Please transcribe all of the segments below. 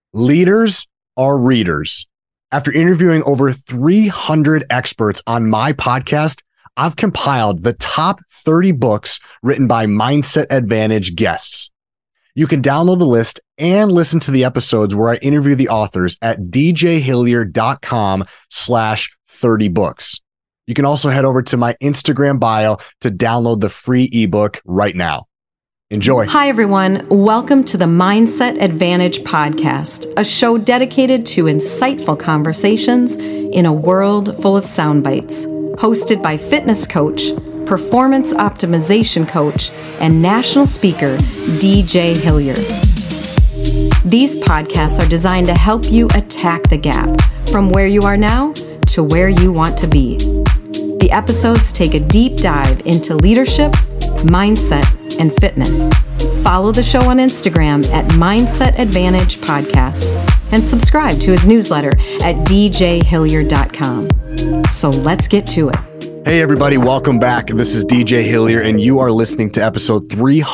Leaders are readers. After interviewing over 300 experts on my podcast, I've compiled the top 30 books written by Mindset Advantage guests. You can download the list and listen to the episodes where I interview the authors at djhillier.com/30books. You can also head over to my Instagram bio to download the free ebook right now. Enjoy. Hi, everyone. Welcome to the Mindset Advantage podcast, a show dedicated to insightful conversations in a world full of sound bites. Hosted by fitness coach, performance optimization coach, and national speaker, DJ Hillier. These podcasts are designed to help you attack the gap from where you are now to where you want to be. The episodes take a deep dive into leadership, mindset, and fitness. Follow the show on Instagram at Mindset Advantage Podcast and subscribe to his newsletter at djhillier.com. So let's get to it. Hey, everybody. Welcome back. This is DJ Hillier, and you are listening to episode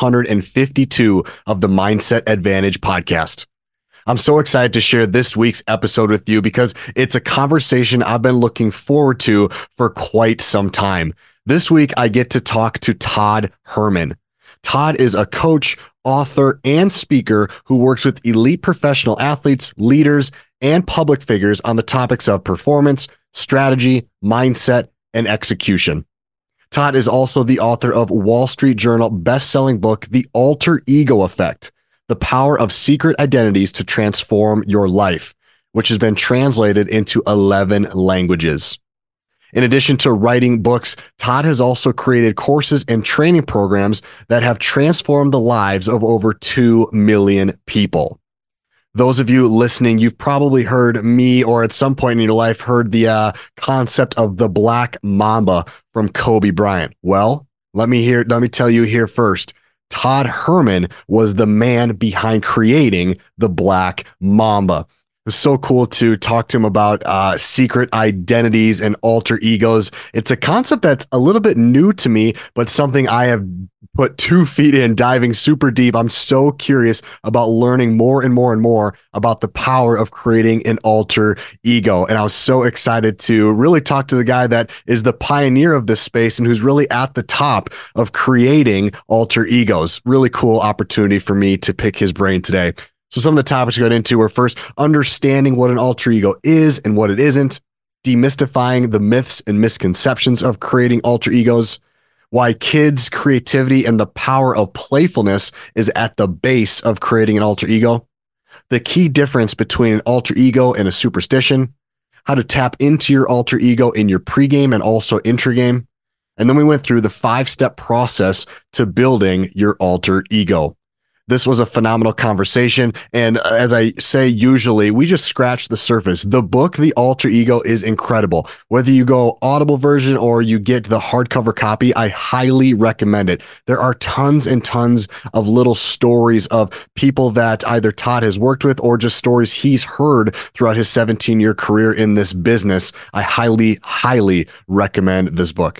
352 of the Mindset Advantage Podcast. I'm so excited to share this week's episode with you because it's a conversation I've been looking forward to for quite some time. This week, I get to talk to Todd Herman. Todd is a coach, author, and speaker who works with elite professional athletes, leaders, and public figures on the topics of performance, strategy, mindset, and execution. Todd is also the author of Wall Street Journal best-selling book, The Alter Ego Effect: The Power of Secret Identities to Transform Your Life, which has been translated into 11 languages. In addition to writing books, Todd has also created courses and training programs that have transformed the lives of over 2 million people. Those of you listening, you've probably heard me, or at some point in your life, heard the concept of the Black Mamba from Kobe Bryant. Well, let me tell you here first. Todd Herman was the man behind creating the Black Mamba. It was so cool to talk to him about secret identities and alter egos. It's a concept that's a little bit new to me, but something I have put 2 feet in, diving super deep. I'm so curious about learning more and more and more about the power of creating an alter ego. And I was so excited to really talk to the guy that is the pioneer of this space and who's really at the top of creating alter egos. Really cool opportunity for me to pick his brain today. So some of the topics we got into were first, understanding what an alter ego is and what it isn't, demystifying the myths and misconceptions of creating alter egos, why kids' creativity and the power of playfulness is at the base of creating an alter ego, the key difference between an alter ego and a superstition, how to tap into your alter ego in your pregame and also intragame, and then we went through the 5-step process to building your alter ego. This was a phenomenal conversation. And as I say, usually we just scratch the surface. The book, The Alter Ego, is incredible. Whether you go Audible version or you get the hardcover copy, I highly recommend it. There are tons and tons of little stories of people that either Todd has worked with or just stories he's heard throughout his 17-year career in this business. I highly, highly recommend this book.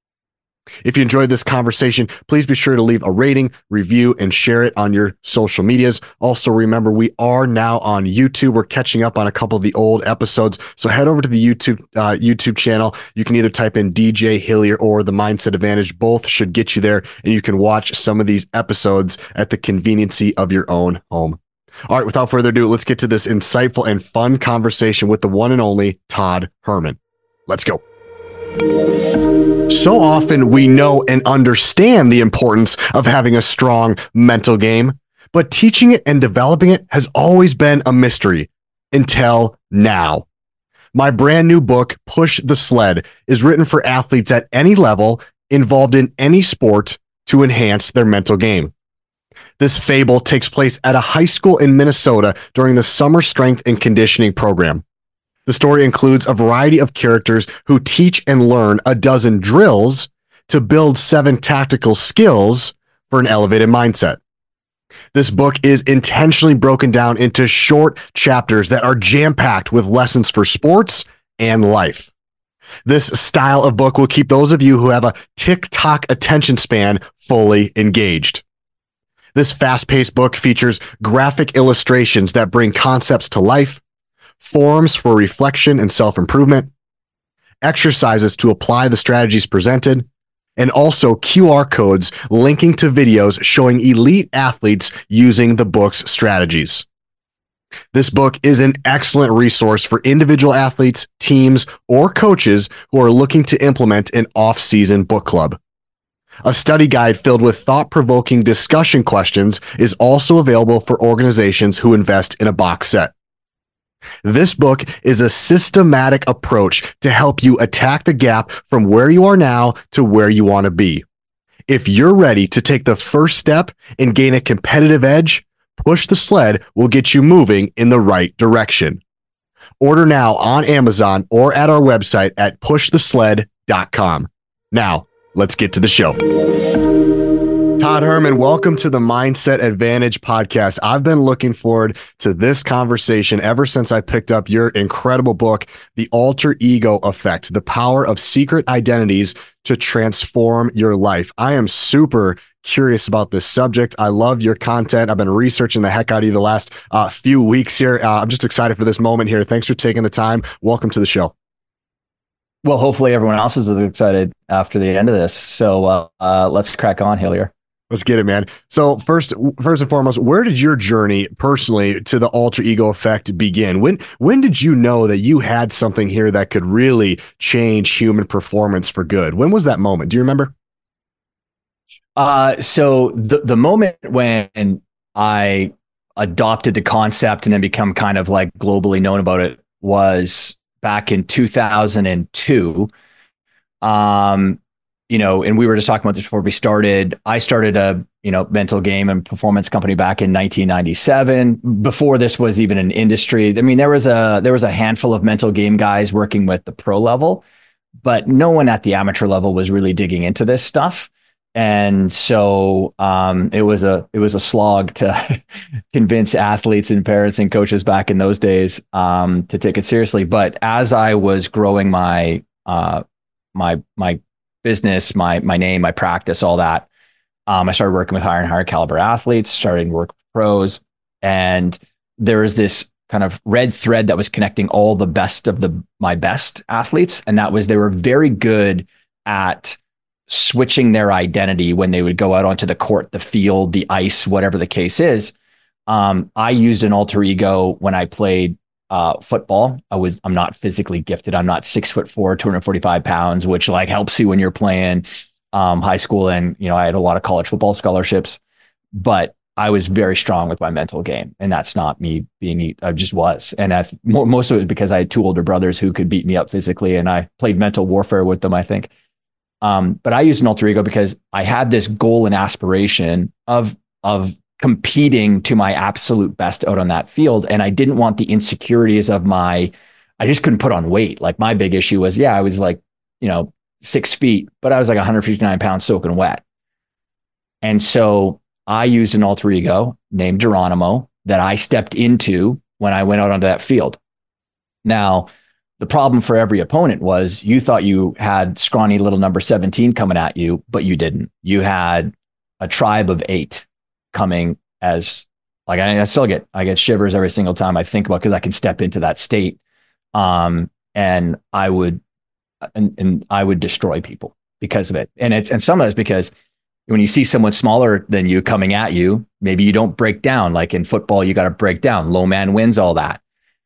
If you enjoyed this conversation, please be sure to leave a rating, review, and share it on your social medias. Also, remember, we are now on YouTube. We're catching up on a couple of the old episodes. So head over to the YouTube channel. You can either type in DJ Hillier or the Mindset Advantage. Both should get you there, and you can watch some of these episodes at the conveniency of your own home. All right, without further ado, let's get to this insightful and fun conversation with the one and only Todd Herman. Let's go. So often we know and understand the importance of having a strong mental game, but teaching it and developing it has always been a mystery until now. My brand new book, Push the Sled, is written for athletes at any level involved in any sport to enhance their mental game. This fable takes place at a high school in Minnesota during the summer strength and conditioning program. The story includes a variety of characters who teach and learn a dozen drills to build 7 tactical skills for an elevated mindset. This book is intentionally broken down into short chapters that are jam-packed with lessons for sports and life. This style of book will keep those of you who have a tick-tock attention span fully engaged. This fast-paced book features graphic illustrations that bring concepts to life, forums for reflection and self-improvement, exercises to apply the strategies presented, and also QR codes linking to videos showing elite athletes using the book's strategies. This book is an excellent resource for individual athletes, teams, or coaches who are looking to implement an off-season book club. A study guide filled with thought-provoking discussion questions is also available for organizations who invest in a box set. This book is a systematic approach to help you attack the gap from where you are now to where you want to be. If you're ready to take the first step and gain a competitive edge, Push the Sled will get you moving in the right direction. Order now on Amazon or at our website at pushthesled.com. Now, let's get to the show. Todd Herman, welcome to the Mindset Advantage podcast. I've been looking forward to this conversation ever since I picked up your incredible book, The Alter Ego Effect, The Power of Secret Identities to Transform Your Life. I am super curious about this subject. I love your content. I've been researching the heck out of you the last few weeks here. I'm just excited for this moment here. Thanks for taking the time. Welcome to the show. Well, hopefully everyone else is as excited after the end of this. So let's crack on, Hillier. Let's get it, man. So first and foremost, where did your journey personally to the alter ego effect begin? When did you know that you had something here that could really change human performance for good? When was that moment? Do you remember? So the moment when I adopted the concept and then become kind of like globally known about it was back in 2002. And we were just talking about this before we started. I started a, mental game and performance company back in 1997. Before this was even an industry. I mean, there was a handful of mental game guys working with the pro level, but no one at the amateur level was really digging into this stuff. And so it was a slog to convince athletes and parents and coaches back in those days to take it seriously. But as I was growing my business, my name, my practice, all that, I started working with higher and higher caliber athletes, starting to work with pros, and there was this kind of red thread that was connecting all the best of my best athletes, and that was they were very good at switching their identity when they would go out onto the court, the field, the ice, whatever the case is. I used an alter ego when I played football. I'm not physically gifted. I'm not 6'4", 245 pounds, which like helps you when you're playing high school. And, I had a lot of college football scholarships, but I was very strong with my mental game. And that's not me I just was. And most of it because I had two older brothers who could beat me up physically, and I played mental warfare with them, I think. But I used an alter ego because I had this goal and aspiration of competing to my absolute best out on that field. And I didn't want the insecurities of I just couldn't put on weight. Like my big issue was, I was like, 6 feet, but I was like 159 pounds soaking wet. And so I used an alter ego named Geronimo that I stepped into when I went out onto that field. Now, the problem for every opponent was you thought you had scrawny little number 17 coming at you, but you didn't. You had a tribe of 8 coming as like, I get shivers every single time I think about, because I can step into that state. And I would destroy people because of it. And some of it's because when you see someone smaller than you coming at you, maybe you don't break down. Like in football, you got to break down. Low man wins, all that.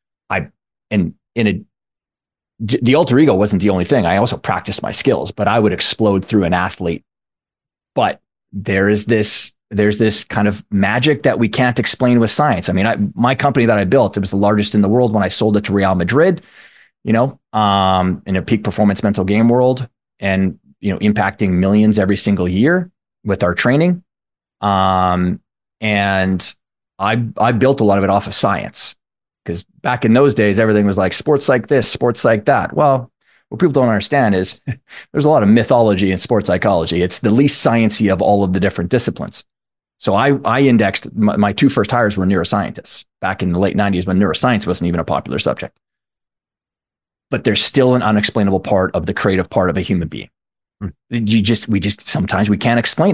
The alter ego wasn't the only thing. I also practiced my skills, but I would explode through an athlete. But there's this kind of magic that we can't explain with science. I mean, my company that I built, it was the largest in the world when I sold it to Real Madrid, in a peak performance mental game world, and, impacting millions every single year with our training. And I built a lot of it off of science. Because back in those days, everything was like sports like this, sports like that. Well, what people don't understand is there's a lot of mythology in sports psychology. It's the least sciencey of all of the different disciplines. So I indexed, my 2 first hires were neuroscientists back in the late 90s when neuroscience wasn't even a popular subject. But there's still an unexplainable part of the creative part of a human being. We just sometimes we can't explain it.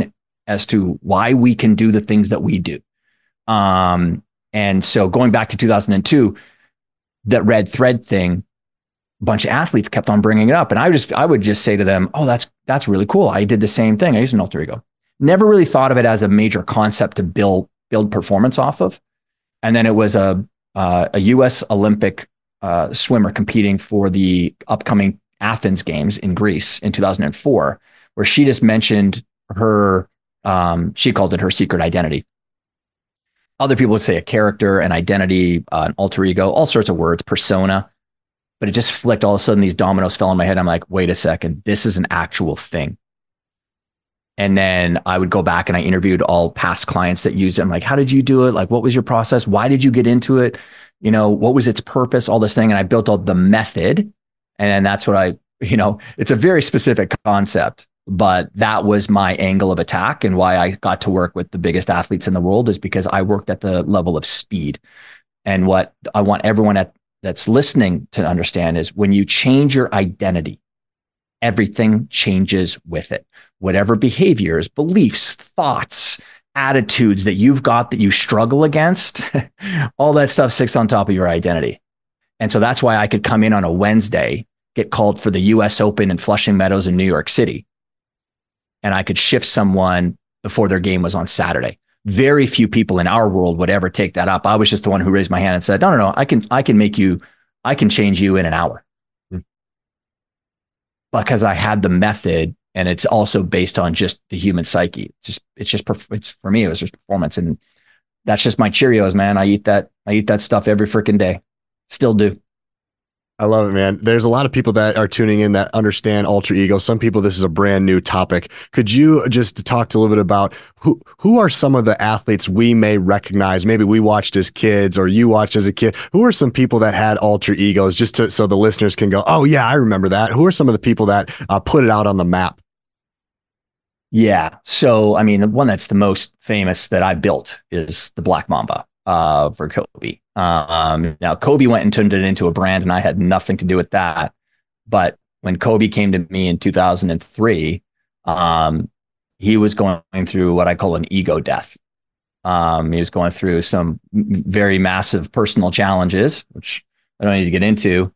as to why we can do the things that we do. And so going back to 2002, that red thread thing, a bunch of athletes kept on bringing it up. And I would just say to them, oh, that's really cool. I did the same thing. I used an alter ego. Never really thought of it as a major concept to build performance off of. And then it was a U.S. Olympic swimmer competing for the upcoming Athens Games in Greece in 2004, where she just mentioned her, she called it her secret identity. Other people would say a character, an identity, an alter ego, all sorts of words, persona. But it just flicked. All of a sudden, these dominoes fell in my head. I'm like, wait a second, this is an actual thing. And then I would go back and I interviewed all past clients that used it. I'm like, how did you do it? Like, what was your process? Why did you get into it? You know, what was its purpose? All this thing. And I built all the method. And that's what it's a very specific concept, but that was my angle of attack. And why I got to work with the biggest athletes in the world is because I worked at the level of speed. And what I want everyone that's listening to understand is when you change your identity, everything changes with it. Whatever behaviors, beliefs, thoughts, attitudes that you've got that you struggle against, all that stuff sits on top of your identity. And so that's why I could come in on a Wednesday, get called for the US Open in Flushing Meadows in New York City. And I could shift someone before their game was on Saturday. Very few people in our world would ever take that up. I was just the one who raised my hand and said, no, I can change you in an hour. Because I had the method, and it's also based on just the human psyche. It's for me, it was just performance. And that's just my Cheerios, man. I eat that stuff every freaking day. Still do. I love it, man. There's a lot of people that are tuning in that understand alter ego. Some people, this is a brand new topic. Could you just talk a little bit about who are some of the athletes we may recognize? Maybe we watched as kids or you watched as a kid. Who are some people that had alter egos so the listeners can go, oh yeah, I remember that. Who are some of the people that put it out on the map? Yeah. So, I mean, the one that's the most famous that I built is the Black Mamba for Kobe. Now Kobe went and turned it into a brand and I had nothing to do with that. But when Kobe came to me in 2003, he was going through what I call an ego death. He was going through some very massive personal challenges, which I don't need to get into.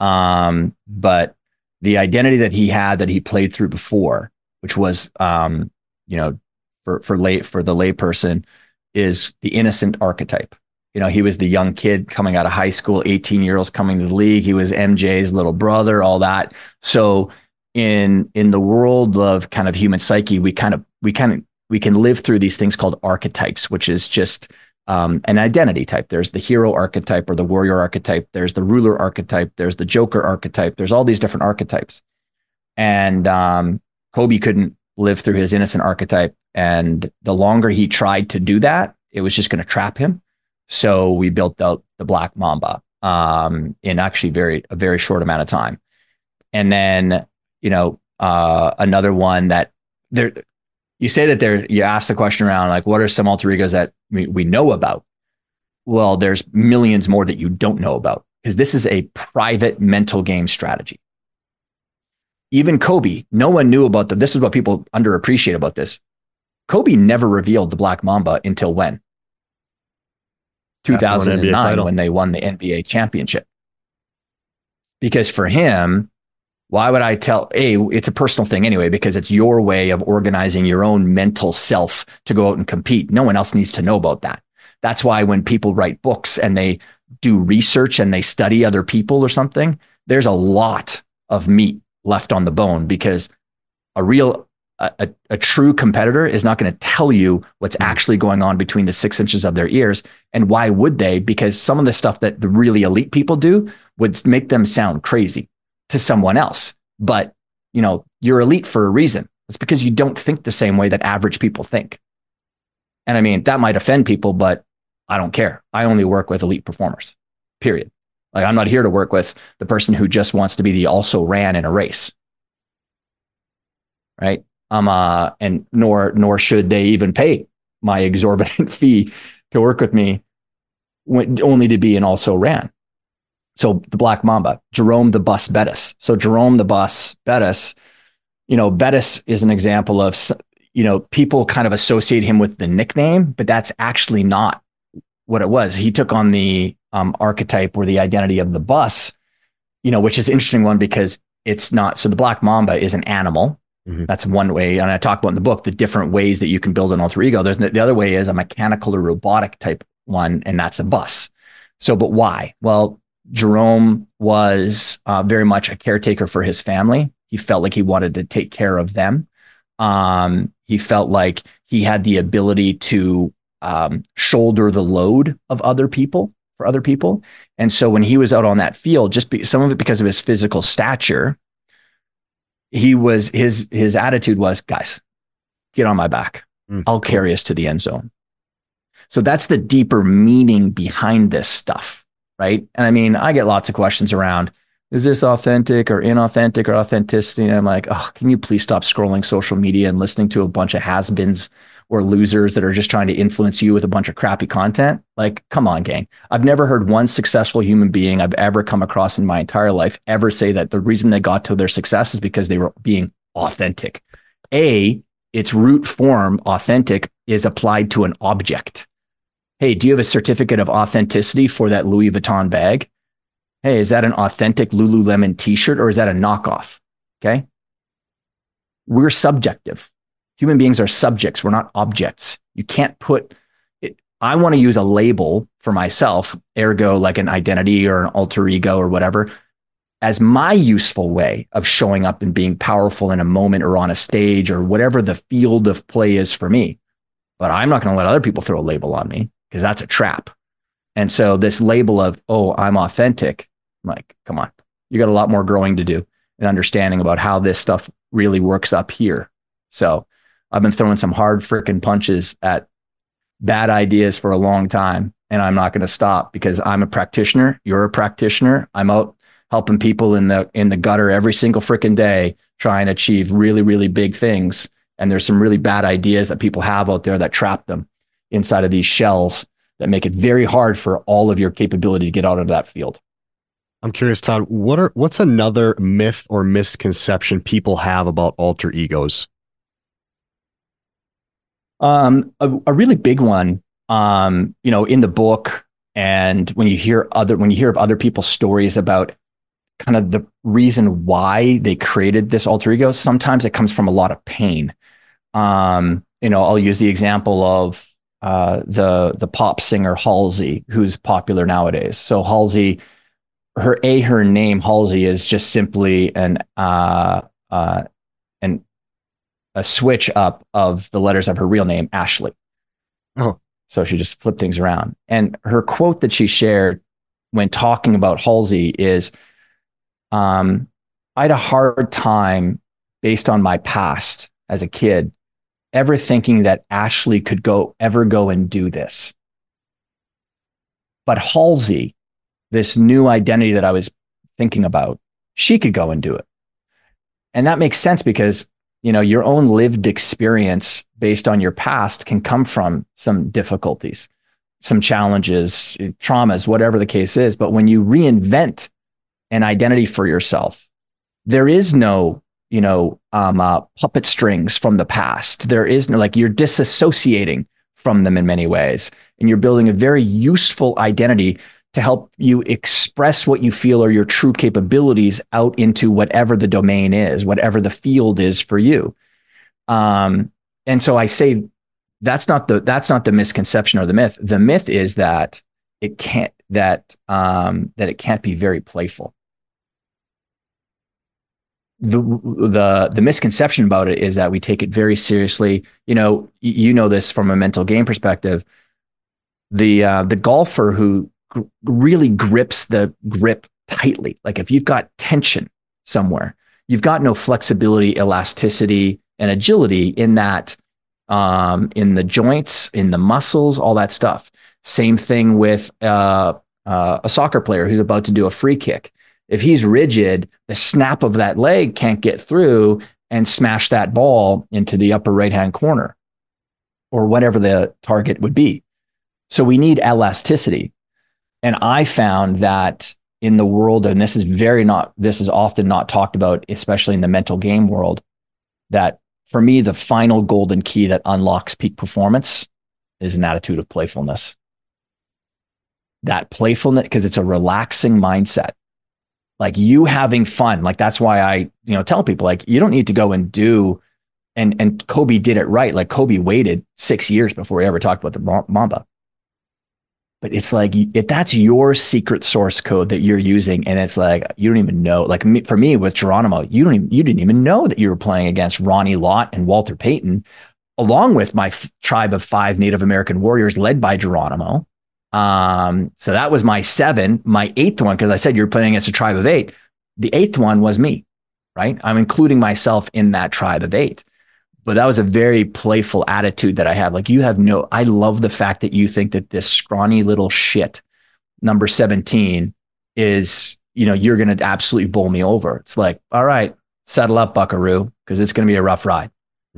But the identity that he had that he played through before, which was, for the layperson, is the innocent archetype. You know, he was the young kid coming out of high school, 18-year-olds coming to the league. He was MJ's little brother, all that. So in the world of kind of human psyche, we can live through these things called archetypes, which is just an identity type. There's the hero archetype or the warrior archetype. There's the ruler archetype. There's the joker archetype. There's all these different archetypes. And Kobe couldn't live through his innocent archetype. And the longer he tried to do that, it was just going to trap him. So we built the Black Mamba in actually a very short amount of time. And then, another one that you say that you ask the question around, like, what are some alter egos that we know about? Well, there's millions more that you don't know about because this is a private mental game strategy. Even Kobe, no one knew about this is what people underappreciate about this. Kobe never revealed the Black Mamba until when? 2009, when they won the NBA championship. Because for him, why would I tell? It's a personal thing anyway, because it's your way of organizing your own mental self to go out and compete. No one else needs to know about that. That's why when people write books and they do research and they study other people or something, there's a lot of meat left on the bone, because a true competitor is not going to tell you what's actually going on between the 6 inches of their ears. And why would they? Because some of the stuff that the really elite people do would make them sound crazy to someone else. But, you're elite for a reason. It's because you don't think the same way that average people think. And I mean, that might offend people, but I don't care. I only work with elite performers, period. Like, I'm not here to work with the person who just wants to be the also ran in a race. Right. And nor should they even pay my exorbitant fee to work with me only to be an also ran. So the Black Mamba, Jerome the Bus Bettis. So Jerome the Bus Bettis, Bettis is an example of, people kind of associate him with the nickname, but that's actually not what it was. He took on the archetype or the identity of the bus, which is an interesting one because it's not. So the Black Mamba is an animal. Mm-hmm. That's one way. And I talk about in the book, the different ways that you can build an alter ego. There's the other way is a mechanical or robotic type one, and that's a bus. So, but why? Well, Jerome was very much a caretaker for his family. He felt like he wanted to take care of them. He felt like he had the ability to shoulder the load of other people for other people. And so when he was out on that field, some of it because of his physical stature, his attitude was, guys, get on my back. I'll carry us to the end zone. So that's the deeper meaning behind this stuff, right? And I mean, I get lots of questions around, is this authentic or inauthentic or authenticity? And I'm like, oh, can you please stop scrolling social media and listening to a bunch of has-beens or losers that are just trying to influence you with a bunch of crappy content? Like, come on, gang. I've never heard one successful human being I've ever come across in my entire life ever say that the reason they got to their success is because they were being authentic. Its root form, authentic, is applied to an object. Hey, do you have a certificate of authenticity for that Louis Vuitton bag? Hey, is that an authentic Lululemon t-shirt or is that a knockoff? Okay. We're subjective. Human beings are subjects. We're not objects. You can't put it. I want to use a label for myself, ergo like an identity or an alter ego or whatever, as my useful way of showing up and being powerful in a moment or on a stage or whatever the field of play is for me. But I'm not going to let other people throw a label on me because that's a trap. And so this label of, oh, I'm authentic, I'm like, come on, you got a lot more growing to do and understanding about how this stuff really works up here. So I've been throwing some hard freaking punches at bad ideas for a long time, and I'm not going to stop because I'm a practitioner. You're a practitioner. I'm out helping people in the gutter every single freaking day, trying to achieve really, really big things. And there's some really bad ideas that people have out there that trap them inside of these shells that make it very hard for all of your capability to get out of that field. I'm curious, Todd, what's another myth or misconception people have about alter egos? A really big one, in the book, and when you hear of other people's stories about kind of the reason why they created this alter ego, sometimes it comes from a lot of pain. I'll use the example of the pop singer Halsey, who's popular nowadays. So Halsey, her name Halsey is just simply a switch up of the letters of her real name, Ashley. Oh, so she just flipped things around. And her quote that she shared when talking about Halsey is, I had a hard time based on my past as a kid, ever thinking that Ashley could ever go and do this. But Halsey, this new identity that I was thinking about, she could go and do it. And that makes sense because, your own lived experience based on your past can come from some difficulties, some challenges, traumas, whatever the case is. But when you reinvent an identity for yourself, there is no, puppet strings from the past. There is no, you're disassociating from them in many ways. And you're building a very useful identity to help you express what you feel are your true capabilities out into whatever the domain is, whatever the field is for you. And so I say that's not the misconception or the myth. The myth is that it can't be very playful. The misconception about it is that we take it very seriously. You know this from a mental game perspective. The golfer who really grips the grip tightly, like if you've got tension somewhere, you've got no flexibility, elasticity, and agility in that, in the joints, in the muscles, all that stuff. Same thing with a soccer player who's about to do a free kick. If he's rigid, the snap of that leg can't get through and smash that ball into the upper right-hand corner or whatever the target would be. So we need elasticity. And I found that in the world, and this is often not talked about, especially in the mental game world, that for me, the final golden key that unlocks peak performance is an attitude of playfulness. That playfulness, because it's a relaxing mindset. Like you having fun. Like that's why I, tell people like, you don't need to go and do, and Kobe did it right. Like Kobe waited 6 years before he ever talked about the Mamba. But it's like, if that's your secret source code that you're using, and it's like, you don't even know, like for me with Geronimo, you didn't even know that you were playing against Ronnie Lott and Walter Payton, along with my tribe of 5 Native American warriors led by Geronimo. So that was my 7, my 8th one, because I said you're playing against a tribe of 8. The 8th one was me, right? I'm including myself in that tribe of 8. But that was a very playful attitude that I have. Like I love the fact that you think that this scrawny little shit, number 17, is, you're going to absolutely bowl me over. It's like, all right, settle up, buckaroo, because it's going to be a rough ride.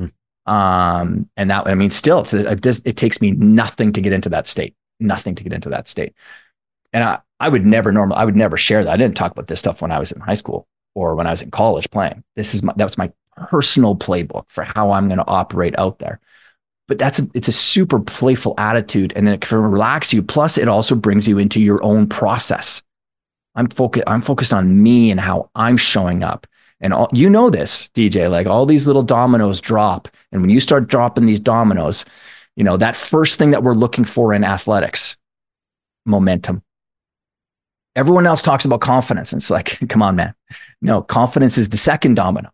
And that, I mean, still, it takes me nothing to get into that state. Nothing to get into that state. And I would never share that. I didn't talk about this stuff when I was in high school or when I was in college playing. That was my personal playbook for how I'm going to operate out there. But it's a super playful attitude, and then it can relax you. Plus, it also brings you into your own process. I'm focused on me and how I'm showing up. And this, DJ, like all these little dominoes drop. And when you start dropping these dominoes, that first thing that we're looking for in athletics, momentum. Everyone else talks about confidence. And it's like, come on, man. No, confidence is the second domino.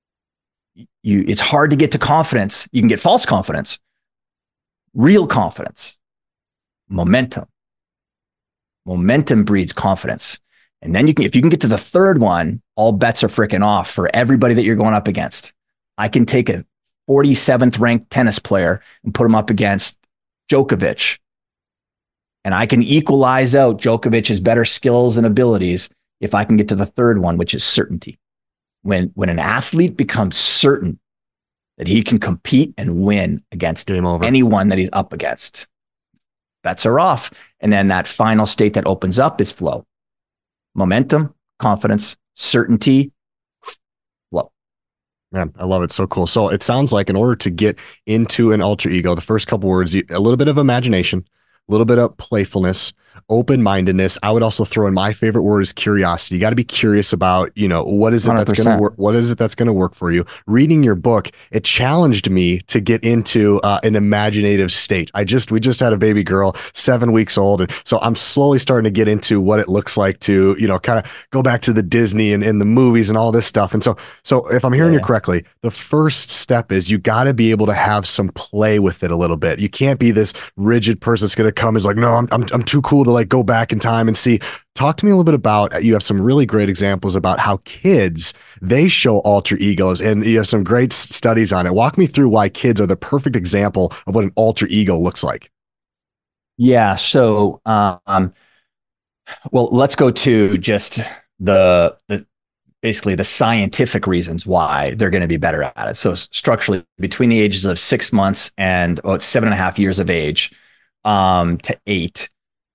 It's hard to get to confidence. You can get false confidence, real confidence, momentum. Momentum breeds confidence. And then if you can get to the third one, all bets are freaking off for everybody that you're going up against. I can take a 47th ranked tennis player and put him up against Djokovic. And I can equalize out Djokovic's better skills and abilities if I can get to the third one, which is certainty. When an athlete becomes certain that he can compete and win against anyone that he's up against, bets are off. And then that final state that opens up is flow. Momentum, confidence, certainty, flow. Man, I love it. So cool. So it sounds like in order to get into an alter ego, the first couple words, a little bit of imagination, a little bit of playfulness, open-mindedness. I would also throw in my favorite word is curiosity. You got to be curious about, what is it 100%. That's going to work? What is it that's going to work for you? Reading your book, it challenged me to get into an imaginative state. We just had a baby girl, 7 weeks old. And so I'm slowly starting to get into what it looks like to, kind of go back to the Disney and the movies and all this stuff. And so if I'm hearing you correctly, the first step is you got to be able to have some play with it a little bit. You can't be this rigid person that's going to come is like, no, I'm too cool to like go back in time and see. Talk to me a little bit about, you have some really great examples about how kids, they show alter egos, and you have some great studies on it. Walk me through why kids are the perfect example of what an alter ego looks like. Yeah. So, well, let's go to just the basically the scientific reasons why they're going to be better at it. So structurally, between the ages of 6 months and 7.5 years of age, to 8,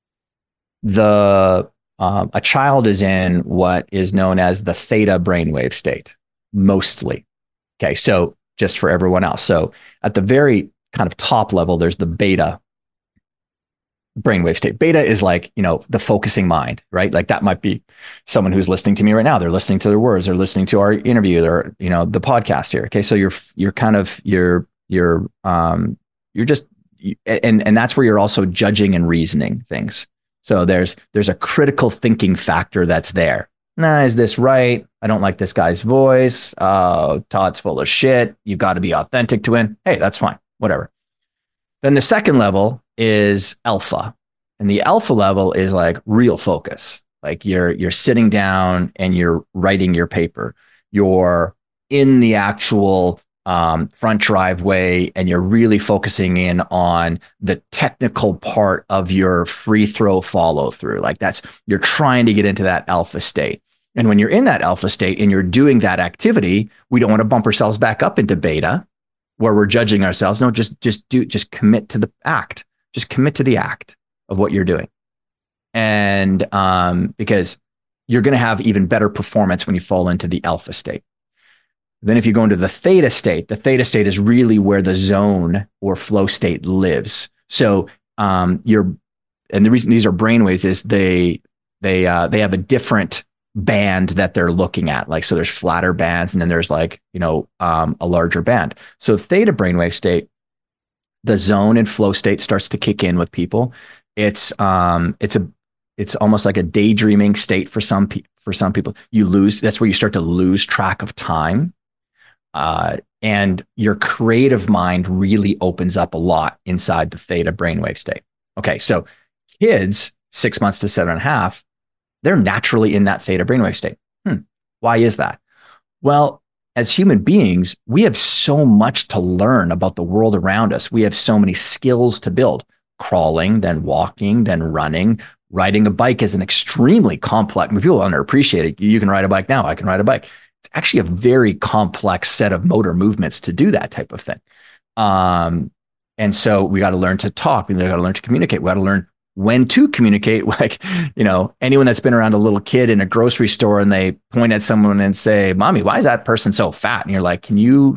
a child is in what is known as the theta brainwave state, mostly. Okay, so just for everyone else. So at the very kind of top level, there's the beta brainwave state. Beta is like, the focusing mind, right? Like that might be someone who's listening to me right now. They're listening to their words. They're listening to our interview or, the podcast here. Okay, so you're just, and that's where you're also judging and reasoning things. So there's a critical thinking factor that's there. Is this right? I don't like this guy's voice. Todd's full of shit. You've got to be authentic to him. Hey, that's fine. Whatever. Then the second level is alpha. And the alpha level is like real focus. Like you're sitting down and you're writing your paper. You're in the actual front driveway and you're really focusing in on the technical part of your free throw follow through. Like you're trying to get into that alpha state. And when you're in that alpha state and you're doing that activity, we don't want to bump ourselves back up into beta where we're judging ourselves. No, just commit to the act. Just commit to the act of what you're doing. And because you're going to have even better performance when you fall into the alpha state. Then if you go into the theta state is really where the zone or flow state lives. So and the reason these are brainwaves is they have a different band that they're looking at. Like, so there's flatter bands, and then there's like, a larger band. So theta brainwave state, the zone and flow state starts to kick in with people. It's almost like a daydreaming state for some people. That's where you start to lose track of time. And your creative mind really opens up a lot inside the theta brainwave state. Okay. So kids 6 months to 7.5, they're naturally in that theta brainwave state. Why is that? Well, as human beings, we have so much to learn about the world around us. We have so many skills to build. Crawling, then walking, then running. Riding a bike is an extremely complex, people underappreciate it. You can ride a bike now. I can ride a bike. It's actually a very complex set of motor movements to do that type of thing. And so we got to learn to talk. We got to learn to communicate. We got to learn when to communicate. Like, anyone that's been around a little kid in a grocery store and they point at someone and say, "Mommy, why is that person so fat?" And you're like, "Can you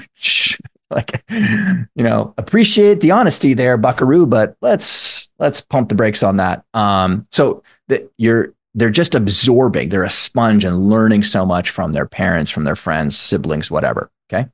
appreciate the honesty there, buckaroo, but let's pump the brakes on that." So that they're just absorbing. They're a sponge and learning so much from their parents, from their friends, siblings, whatever. Okay.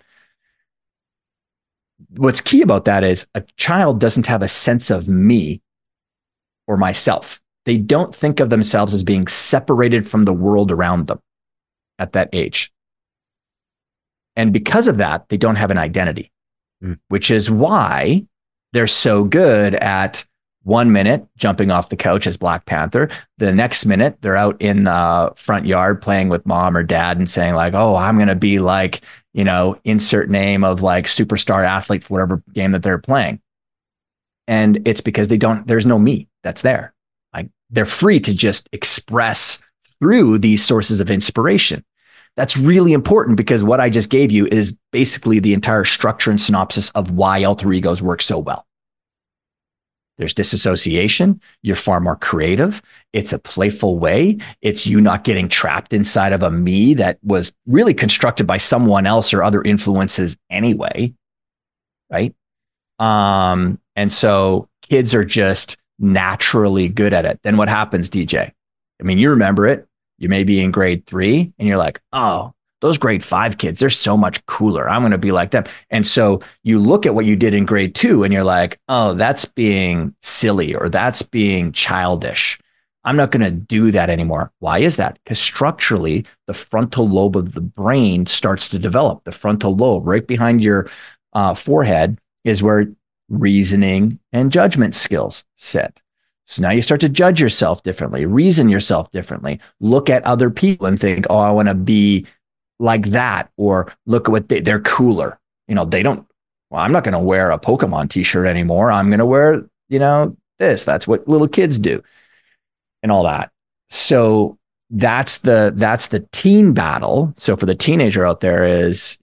What's key about that is a child doesn't have a sense of me or myself. They don't think of themselves as being separated from the world around them at that age. And because of that, they don't have an identity, which is why they're so good at 1 minute jumping off the couch as Black Panther. The next minute, they're out in the front yard playing with mom or dad and saying like, "Oh, I'm going to be like, insert name of like superstar athlete for whatever game that they're playing." And it's because there's no me that's there. Like, they're free to just express through these sources of inspiration. That's really important because what I just gave you is basically the entire structure and synopsis of why alter egos work so well. There's disassociation. You're far more creative. It's a playful way. It's you not getting trapped inside of a me that was really constructed by someone else or other influences anyway, right? And so kids are just naturally good at it. Then what happens, DJ? I mean, you remember it. You may be in grade 3 and you're like, "Oh, those grade 5 kids, they're so much cooler. I'm going to be like them." And so you look at what you did in grade 2 and you're like, "Oh, that's being silly, or that's being childish. I'm not going to do that anymore." Why is that? Because structurally, the frontal lobe of the brain starts to develop. The frontal lobe right behind your forehead is where reasoning and judgment skills sit. So now you start to judge yourself differently, reason yourself differently, look at other people and think, "Oh, I want to be like that," or look at what they're cooler. They don't, well, I'm not going to wear a Pokemon t-shirt anymore. I'm going to wear, this. That's what little kids do and all that. So that's the teen battle. So for the teenager out there is,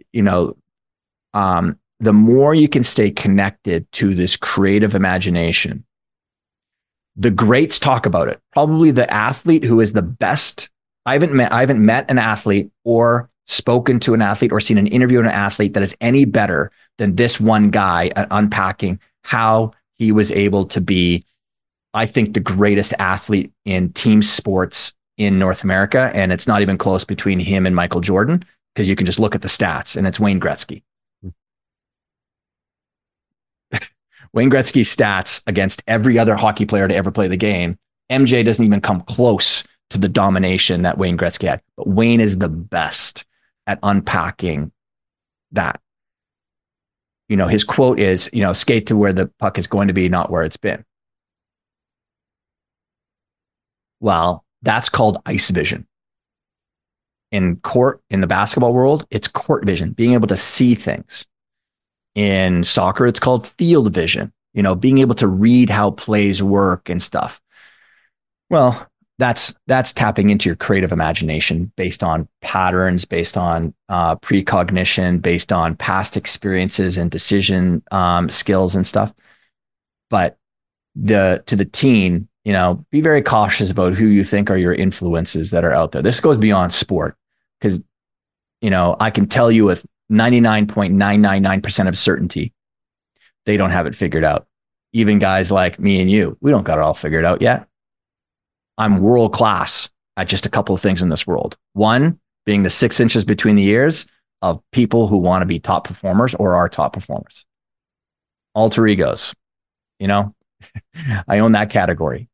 the more you can stay connected to this creative imagination. The greats talk about it. Probably the athlete who is the best. I haven't met an athlete or spoken to an athlete or seen an interview of an athlete that is any better than this one guy at unpacking how he was able to be, I think, the greatest athlete in team sports in North America. And it's not even close between him and Michael Jordan, because you can just look at the stats, and it's Wayne Gretzky. Wayne Gretzky's stats against every other hockey player to ever play the game, MJ doesn't even come close to the domination that Wayne Gretzky had. But Wayne is the best at unpacking that. His quote is, "Skate to where the puck is going to be, not where it's been." Well, that's called ice vision. In the basketball world, it's court vision, being able to see things. In soccer, it's called field vision, being able to read how plays work and stuff. Well, that's tapping into your creative imagination based on patterns, based on precognition, based on past experiences and decision skills and stuff. But to the teen, be very cautious about who you think are your influences that are out there. This goes beyond sport, because, I can tell you with 99.999% of certainty, they don't have it figured out. Even guys like me and you, we don't got it all figured out yet. I'm world class at just a couple of things in this world. One being the 6 inches between the ears of people who want to be top performers or are top performers. Alter egos, I own that category.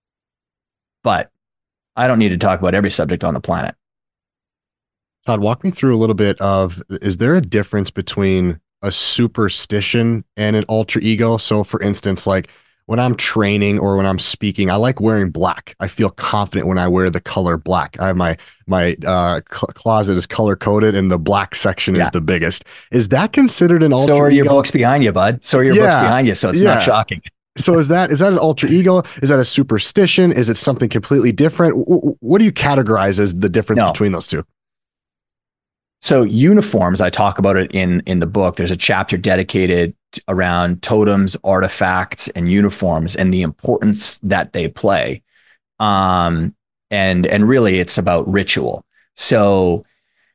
But I don't need to talk about every subject on the planet. Todd, walk me through a little bit is there a difference between a superstition and an alter ego? So for instance, like when I'm training or when I'm speaking, I like wearing black. I feel confident when I wear the color black. I have my closet is color coded and the black section is the biggest. Is that considered an alter ego? So are your books behind you, bud. So are your books behind you. So it's not shocking. So is that an alter ego? Is that a superstition? Is it something completely different? What do you categorize as the difference between those two? So uniforms, I talk about it in the book. There's a chapter dedicated around totems, artifacts, and uniforms and the importance that they play. And really it's about ritual. So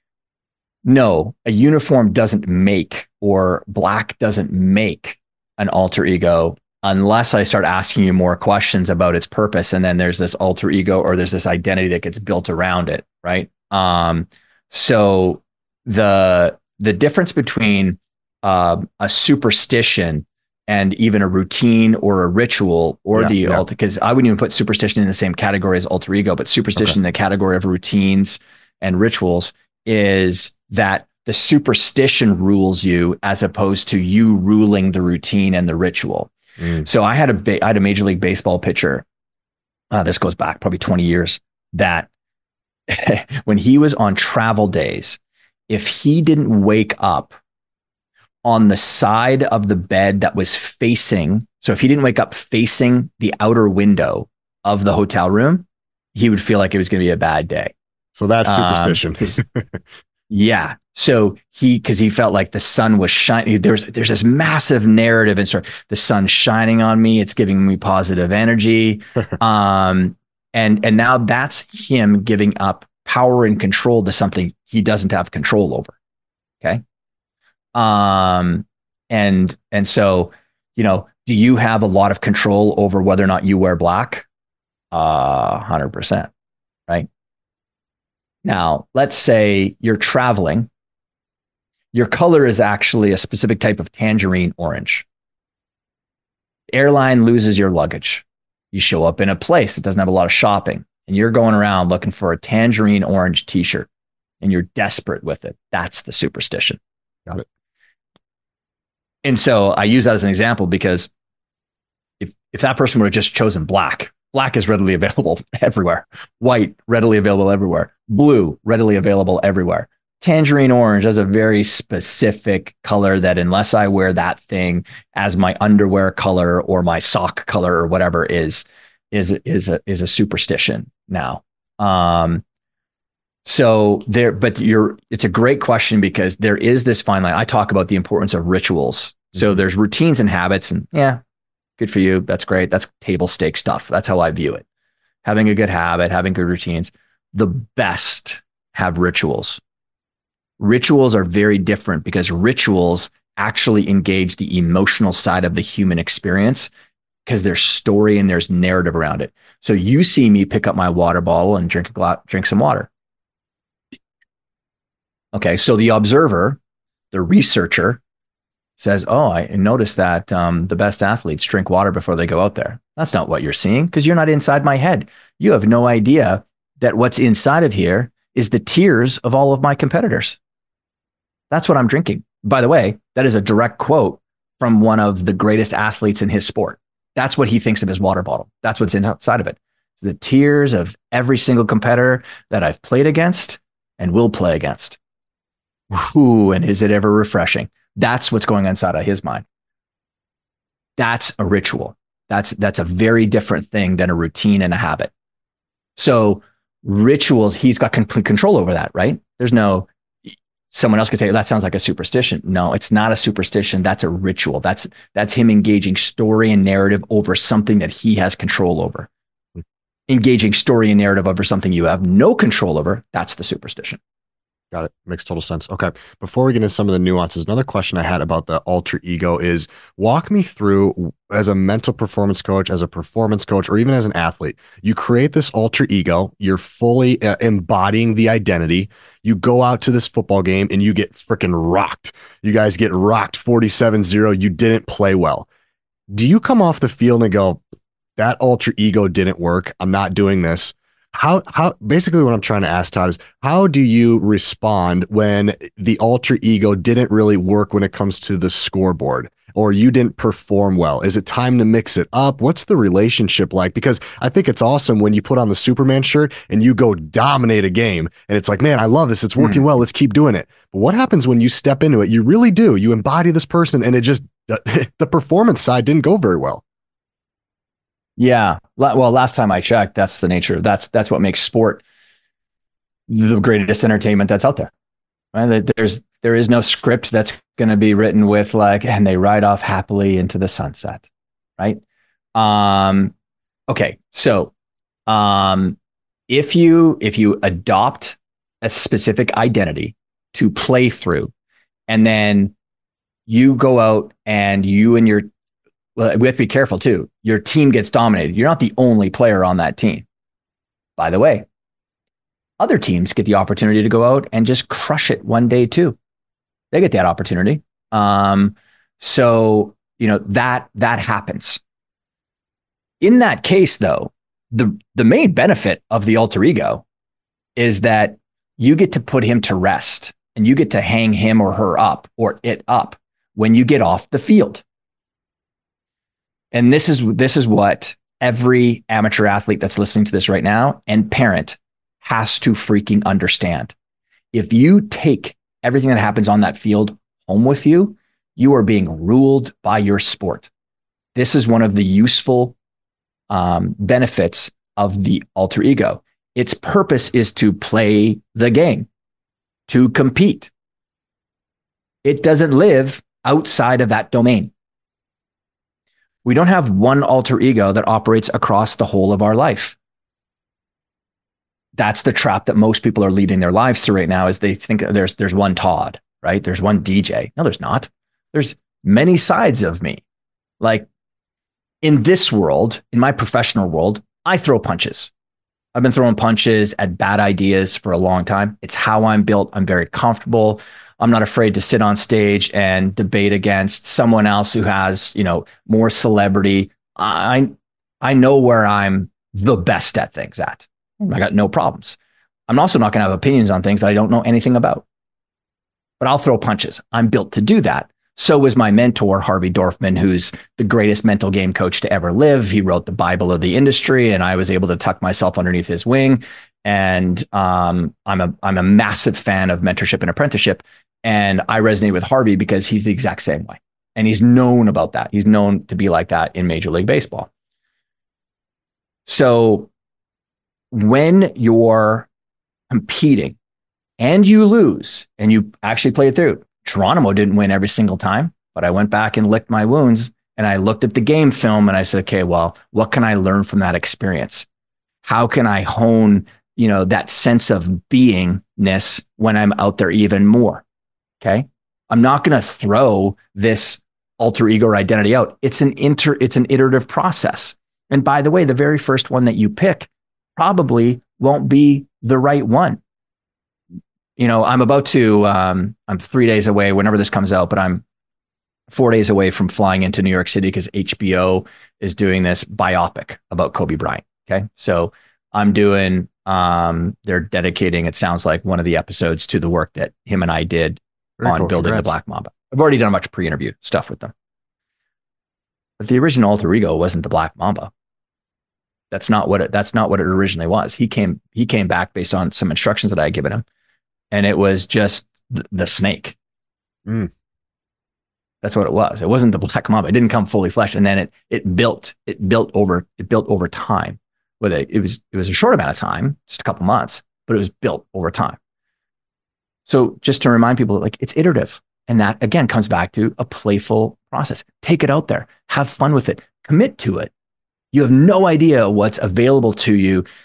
no, a uniform doesn't make, or black doesn't make an alter ego unless I start asking you more questions about its purpose. And then there's this alter ego, or there's this identity that gets built around it. Right. So the difference between a superstition and even a routine or a ritual or alter, because I wouldn't even put superstition in the same category as alter ego, but superstition in the category of routines and rituals, is that the superstition rules you as opposed to you ruling the routine and the ritual. So I had a Major League Baseball pitcher. This goes back probably 20 years, that when he was on travel days, if he didn't wake up on the side of the bed that was facing, so if he didn't wake up facing the outer window of the hotel room, he would feel like it was going to be a bad day. So that's superstition. Yeah. So because he felt like the sun was shining. There's this massive narrative, and so the sun's shining on me. It's giving me positive energy. And now that's him giving up power and control to something he doesn't have control over. Okay. And so, do you have a lot of control over whether or not you wear black? 100%. Right. Now, let's say you're traveling. Your color is actually a specific type of tangerine orange. Airline loses your luggage. You show up in a place that doesn't have a lot of shopping, and you're going around looking for a tangerine orange t-shirt, and you're desperate with it. That's the superstition. Got it. And so I use that as an example because if that person would have just chosen black is readily available everywhere. White, readily available everywhere. Blue, readily available everywhere. Tangerine orange has a very specific color that unless I wear that thing as my underwear color or my sock color or whatever is a superstition now. So it's a great question because there is this fine line. I talk about the importance of rituals. So there's routines and habits, and good for you. That's great. That's table stake stuff. That's how I view it. Having a good habit, having good routines. The best have rituals. Rituals are very different because rituals actually engage the emotional side of the human experience because there's story and there's narrative around it. So you see me pick up my water bottle and drink some water. Okay, so the observer, the researcher, says, "Oh, I noticed that the best athletes drink water before they go out there." That's not what you're seeing because you're not inside my head. You have no idea that what's inside of here is the tears of all of my competitors. That's what I'm drinking. By the way, that is a direct quote from one of the greatest athletes in his sport. That's what he thinks of his water bottle. That's what's inside of it. The tears of every single competitor that I've played against and will play against. Ooh, and is it ever refreshing? That's what's going on inside of his mind. That's a ritual. That's a very different thing than a routine and a habit. So rituals, he's got complete control over that, right? There's no, someone else could say, that sounds like a superstition. No, it's not a superstition. That's a ritual. That's him engaging story and narrative over something that he has control over. Engaging story and narrative over something you have no control over, that's the superstition. Got it. Makes total sense. Okay. Before we get into some of the nuances, another question I had about the alter ego is walk me through as a mental performance coach, as a performance coach, or even as an athlete. You create this alter ego, you're fully embodying the identity. You go out to this football game and you get freaking rocked. You guys get rocked 47-0. You didn't play well. Do you come off the field and go, that alter ego didn't work? I'm not doing this. How basically what I'm trying to ask, Todd, is how do you respond when the alter ego didn't really work when it comes to the scoreboard, or you didn't perform well? Is it time to mix it up? What's the relationship like? Because I think it's awesome when you put on the Superman shirt and you go dominate a game and it's like, man, I love this. It's working well. Let's keep doing it. But what happens when you step into it? You really do. You embody this person and it just, the performance side didn't go very well. Yeah. Well, last time I checked, that's the nature. That's what makes sport the greatest entertainment that's out there. Right? There is no script that's going to be written with like, and they ride off happily into the sunset. Right. Okay. So, if you adopt a specific identity to play through, and then you go out and we have to be careful too. Your team gets dominated. You're not the only player on that team. By the way, other teams get the opportunity to go out and just crush it one day too. They get that opportunity. So that happens. In that case, though, the main benefit of the alter ego is that you get to put him to rest and you get to hang him or her up or it up when you get off the field. And this is what every amateur athlete that's listening to this right now and parent has to freaking understand. If you take everything that happens on that field home with you, you are being ruled by your sport. This is one of the useful benefits of the alter ego. Its purpose is to play the game, to compete. It doesn't live outside of that domain. We don't have one alter ego that operates across the whole of our life. That's the trap that most people are leading their lives through right now, is they think there's one Todd, right? There's one DJ. No, there's not. There's many sides of me. Like in this world, in my professional world, I throw punches. I've been throwing punches at bad ideas for a long time. It's how I'm built. I'm very comfortable. I'm not afraid to sit on stage and debate against someone else who has, more celebrity. I know where I'm the best at things at. I got no problems. I'm also not going to have opinions on things that I don't know anything about. But I'll throw punches. I'm built to do that. So was my mentor, Harvey Dorfman, who's the greatest mental game coach to ever live. He wrote the Bible of the industry, and I was able to tuck myself underneath his wing. And I'm a massive fan of mentorship and apprenticeship. And I resonate with Harvey because he's the exact same way. And he's known about that. He's known to be like that in Major League Baseball. So when you're competing and you lose and you actually play it through, Geronimo didn't win every single time, but I went back and licked my wounds and I looked at the game film and I said, okay, well, what can I learn from that experience? How can I hone, that sense of beingness when I'm out there even more? Okay. I'm not going to throw this alter ego or identity out. It's an iterative process. And by the way, the very first one that you pick probably won't be the right one. I'm about to, I'm 3 days away whenever this comes out, but I'm 4 days away from flying into New York City because HBO is doing this biopic about Kobe Bryant. Okay. So I'm doing, they're dedicating, it sounds like, one of the episodes to the work that him and I did on building the Black Mamba. I've already done a bunch of pre-interview stuff with them. But the original alter ego wasn't the Black Mamba. That's not what it originally was. He came back based on some instructions that I had given him. And it was just the snake. That's what it was. It wasn't the Black Mamba. It didn't come fully fleshed. And then it built over time. It was a short amount of time, just a couple months, but it was built over time. So just to remind people, like, it's iterative. And that again comes back to a playful process. Take it out there, have fun with it, commit to it. You have no idea what's available to you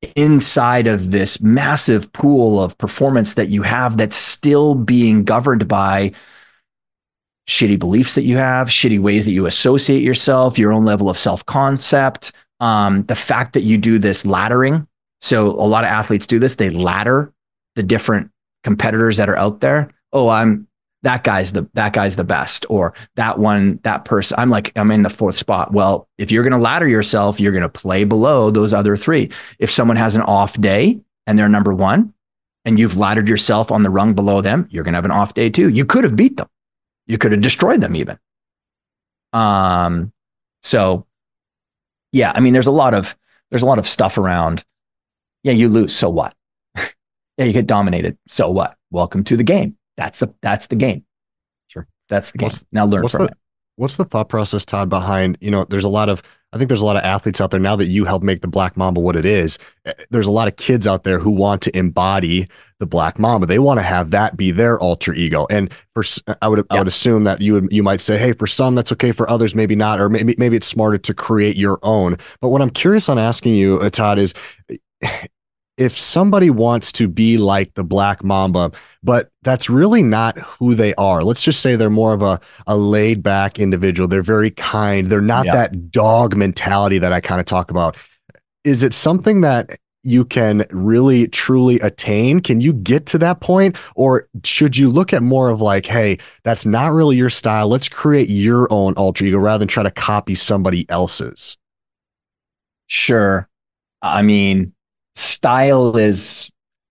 inside of this massive pool of performance that you have that's still being governed by shitty beliefs that you have, shitty ways that you associate yourself, your own level of self-concept, the fact that you do this laddering. So a lot of athletes do this. They ladder the different competitors that are out there. Oh, that guy's the best, or that person, I'm in the fourth spot. Well, if you're going to ladder yourself, you're going to play below those other three. If someone has an off day and they're number one and you've laddered yourself on the rung below them, you're going to have an off day too. You could have beat them. You could have destroyed them even. So yeah, I mean, there's a lot of stuff around. Yeah, you lose. So what? Yeah, you get dominated. So what? Welcome to the game. That's the game. Sure. That's the game. Now learn from it. What's the thought process, Todd, behind, I think there's a lot of athletes out there now that you help make the Black Mamba what it is. There's a lot of kids out there who want to embody the Black Mamba. They want to have that be their alter ego. And I would assume that you might say, hey, for some that's okay, for others maybe not, or maybe it's smarter to create your own. But what I'm curious on asking you, Todd, is if somebody wants to be like the Black Mamba, but that's really not who they are. Let's just say they're more of a laid back individual. They're very kind. They're not that dog mentality that I kind of talk about. Is it something that you can really truly attain? Can you get to that point? Or should you look at more of like, hey, that's not really your style. Let's create your own alter ego rather than try to copy somebody else's? Sure. I mean, style is,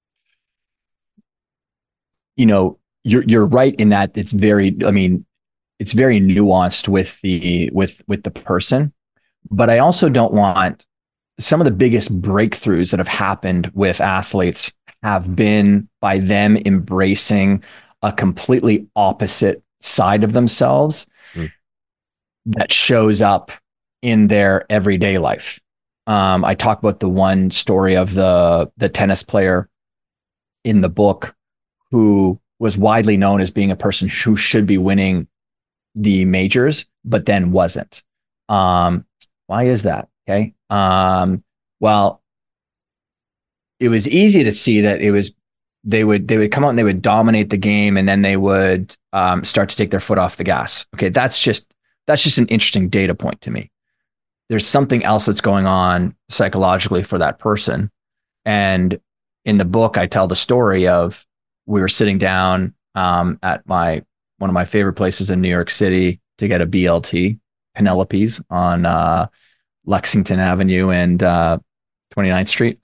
you're right in that it's very nuanced with the person, but I also don't want some of the biggest breakthroughs that have happened with athletes have been by them embracing a completely opposite side of themselves that shows up in their everyday life. I talk about the one story of the tennis player in the book who was widely known as being a person who should be winning the majors, but then wasn't. Why is that? Okay. Well, it was easy to see that they would come out and they would dominate the game, and then they would start to take their foot off the gas. Okay. That's just an interesting data point to me. There's something else that's going on psychologically for that person. And in the book, I tell the story of, we were sitting down at one of my favorite places in New York City to get a BLT, Penelope's on Lexington Avenue and 29th Street.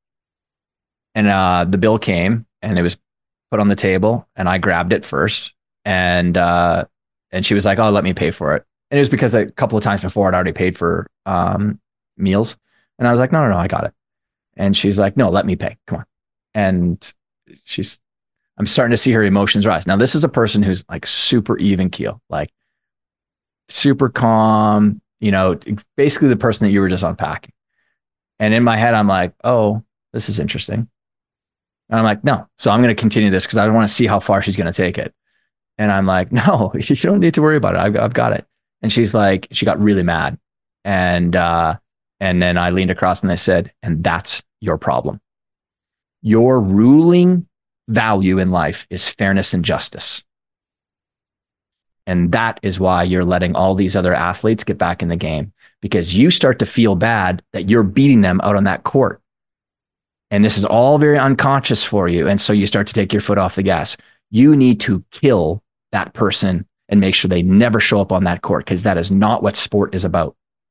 And the bill came and it was put on the table, and I grabbed it first. And she was like, "Oh, let me pay for it." And it was because a couple of times before I'd already paid for meals. And I was like, no, I got it. And she's like, "No, let me pay. Come on." And I'm starting to see her emotions rise. Now, this is a person who's like super even keel, like super calm, basically the person that you were just unpacking. And in my head, I'm like, oh, this is interesting. And I'm like, no. So I'm going to continue this because I want to see how far she's going to take it. And I'm like, no, you don't need to worry about it. I've got it. And she's like, she got really mad. And then I leaned across and I said, "And that's your problem. Your ruling value in life is fairness and justice. And that is why you're letting all these other athletes get back in the game, because you start to feel bad that you're beating them out on that court. And this is all very unconscious for you. And so you start to take your foot off the gas. You need to kill that person and make sure they never show up on that court, because that is not what sport is about.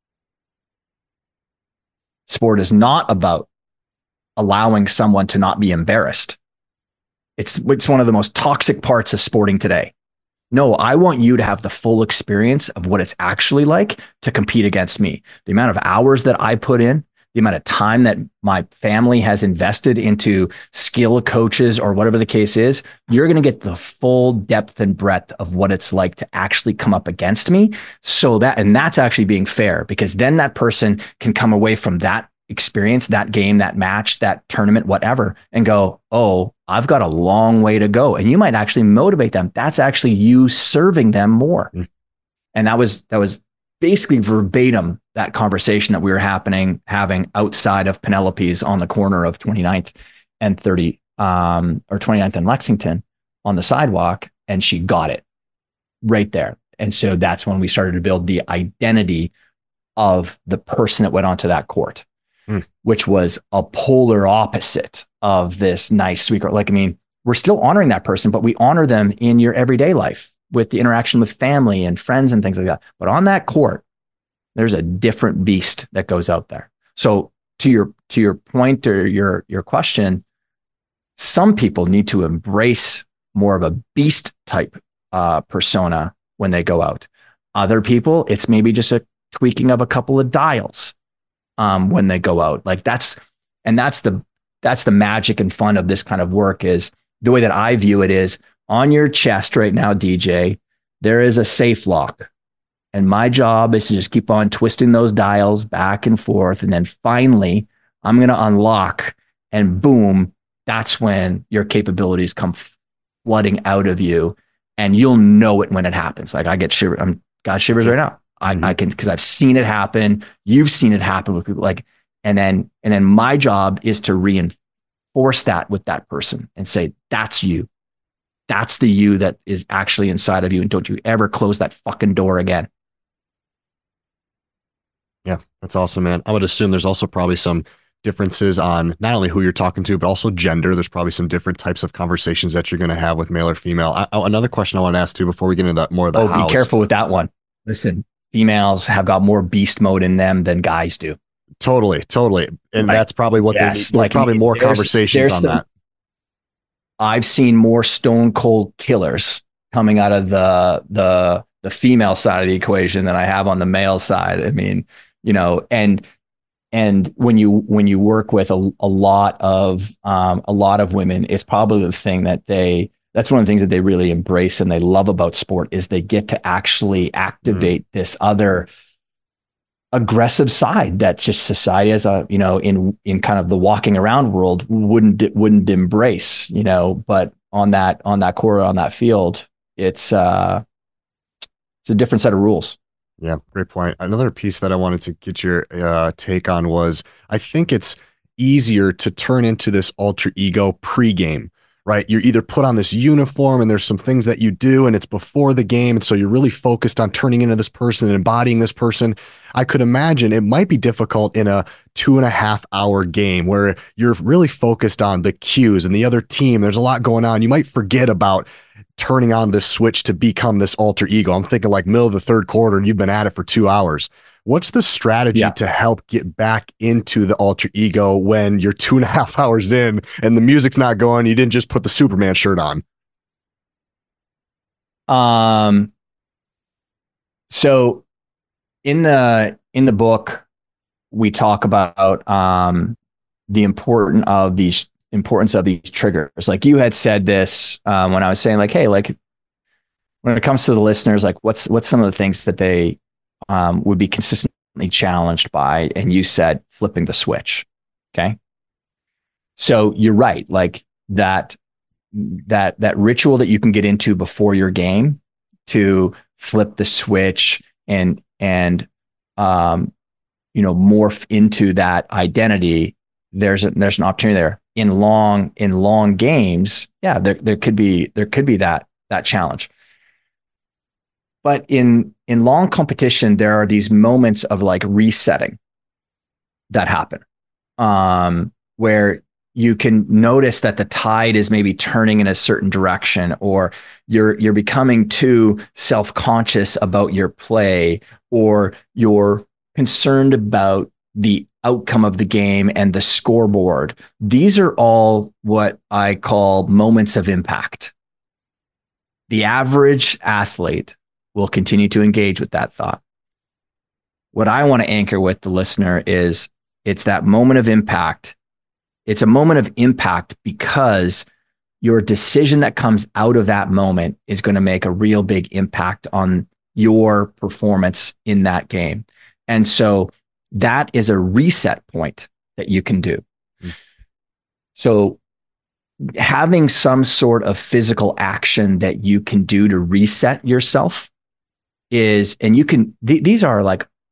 Sport is not about allowing someone to not be embarrassed. It's one of the most toxic parts of sporting today. No, I want you to have the full experience of what it's actually like to compete against me. The amount of hours that I put in, the amount of time that my family has invested into skill coaches or whatever the case is, you're going to get the full depth and breadth of what it's like to actually come up against me. And that's actually being fair, because then that person can come away from that experience, that game, that match, that tournament, whatever, and go, oh, I've got a long way to go. And you might actually motivate them. That's actually you serving them more. And that was basically verbatim that conversation that we were having outside of Penelope's on the corner of 29th and 30, or 29th and Lexington on the sidewalk. And she got it right there. And so that's when we started to build the identity of the person that went onto that court, which was a polar opposite of this nice, sweet girl. Like, I mean, we're still honoring that person, but we honor them in your everyday life with the interaction with family and friends and things like that. But on that court, there's a different beast that goes out there. So to your point or your question, some people need to embrace more of a beast type persona when they go out. Other people, it's maybe just a tweaking of a couple of dials when they go out. Like that's the magic and fun of this kind of work. Is the way that I view it is, on your chest right now, DJ, there is a safe lock. And my job is to just keep on twisting those dials back and forth. And then finally, I'm going to unlock, and boom, that's when your capabilities come flooding out of you. And you'll know it when it happens. Like I get shivers. I'm got shivers right now. I can, because I've seen it happen. You've seen it happen with people. Like, and then my job is to reinforce that with that person and say, that's you. That's the you that is actually inside of you. And don't you ever close that fucking door again. Yeah, that's awesome, man. I would assume there's also probably some differences on not only who you're talking to, but also gender. There's probably some different types of conversations that you're going to have with male or female. Another question I want to ask too, before we get into that more of the be careful with that one. Listen, females have got more beast mode in them than guys do. Totally. And that's probably what they need. There's probably more conversations on that. I've seen more stone cold killers coming out of the female side of the equation than I have on the male side. I mean, you know, and when you work with a lot of women, it's probably the thing that's one of the things that they really embrace and they love about sport, is they get to actually activate this other aggressive side that's just society as a, you know, in kind of the walking around world wouldn't embrace, you know, but on that court, on that field, it's a different set of rules. Yeah, great point. Another piece that I wanted to get your take on was, I think it's easier to turn into this alter ego pre-game, right? You're either put on this uniform and there's some things that you do and it's before the game. And so you're really focused on turning into this person and embodying this person. I could imagine it might be difficult in a 2.5 hour game where you're really focused on the cues and the other team. There's a lot going on. You might forget about turning on this switch to become this alter ego. I'm thinking like middle of the third quarter and you've been at it for 2 hours. What's the strategy to help get back into the alter ego when you're 2.5 hours in and the music's not going? You didn't just put the Superman shirt on. So in the book, we talk about the importance of these triggers. Like you had said this when I was saying like, hey, like when it comes to the listeners, like what's some of the things that they would be consistently challenged by? And you said flipping the switch. Okay. So you're right. Like that ritual that you can get into before your game to flip the switch and morph into that identity. There's an opportunity there in long games. Yeah. There could be that challenge. But in long competition, there are these moments of like resetting that happen, where you can notice that the tide is maybe turning in a certain direction, or you're becoming too self-conscious about your play, or you're concerned about the outcome of the game and the scoreboard. These are all what I call moments of impact. The average athlete will continue to engage with that thought. What I want to anchor with the listener is it's that moment of impact. It's a moment of impact because your decision that comes out of that moment is going to make a real big impact on your performance in that game. And so that is a reset point that you can do. So having some sort of physical action that you can do to reset yourself is, and you can, these are like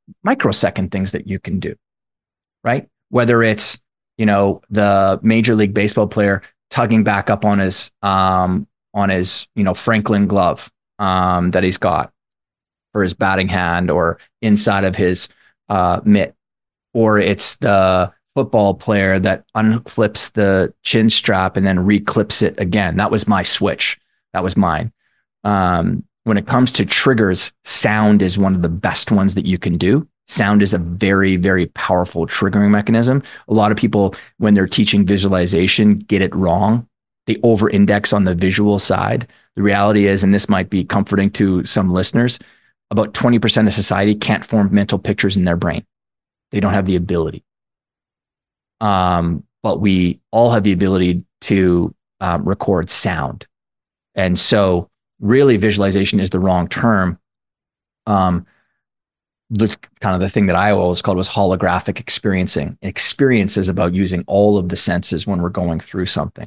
microsecond things that you can do, right? Whether it's, the Major League Baseball player tugging back up on his Franklin glove that he's got for his batting hand or inside of his mitt, or it's the football player that unclips the chin strap and then reclips it again. That was my switch. That was mine. When it comes to triggers, sound is one of the best ones that you can do. Sound is a very, very powerful triggering mechanism. A lot of people, when they're teaching visualization, get it wrong. They over-index on the visual side. The reality is, and this might be comforting to some listeners, about 20% of society can't form mental pictures in their brain. They don't have the ability. But we all have the ability to record sound. And so really visualization is the wrong term. The thing that I always called was holographic experiencing. Experience is about using all of the senses when we're going through something.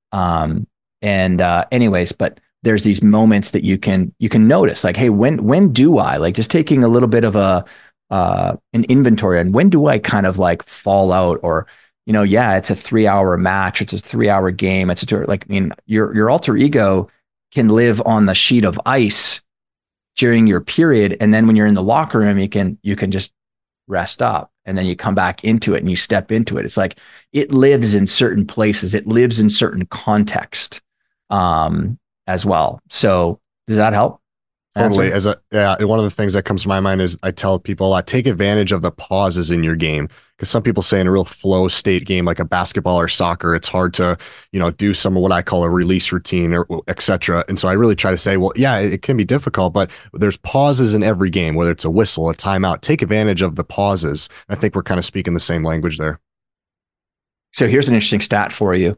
Anyways, but there's these moments that you can notice, like, hey, when do I, like, just taking a little bit of an inventory on when do I kind of like fall out, or, it's a 3-hour match, it's a 3-hour game. Your alter ego can live on the sheet of ice during your period. And then when you're in the locker room, you can just rest up, and then you come back into it and you step into it. It's like, it lives in certain places. It lives in certain context, as well. So does that help? Totally. One of the things that comes to my mind is I tell people, take advantage of the pauses in your game, because some people say in a real flow state game, like a basketball or soccer, it's hard to, do some of what I call a release routine or et cetera. And so I really try to say, well, yeah, it can be difficult, but there's pauses in every game, whether it's a whistle, a timeout. Take advantage of the pauses. I think we're kind of speaking the same language there. So here's an interesting stat for you.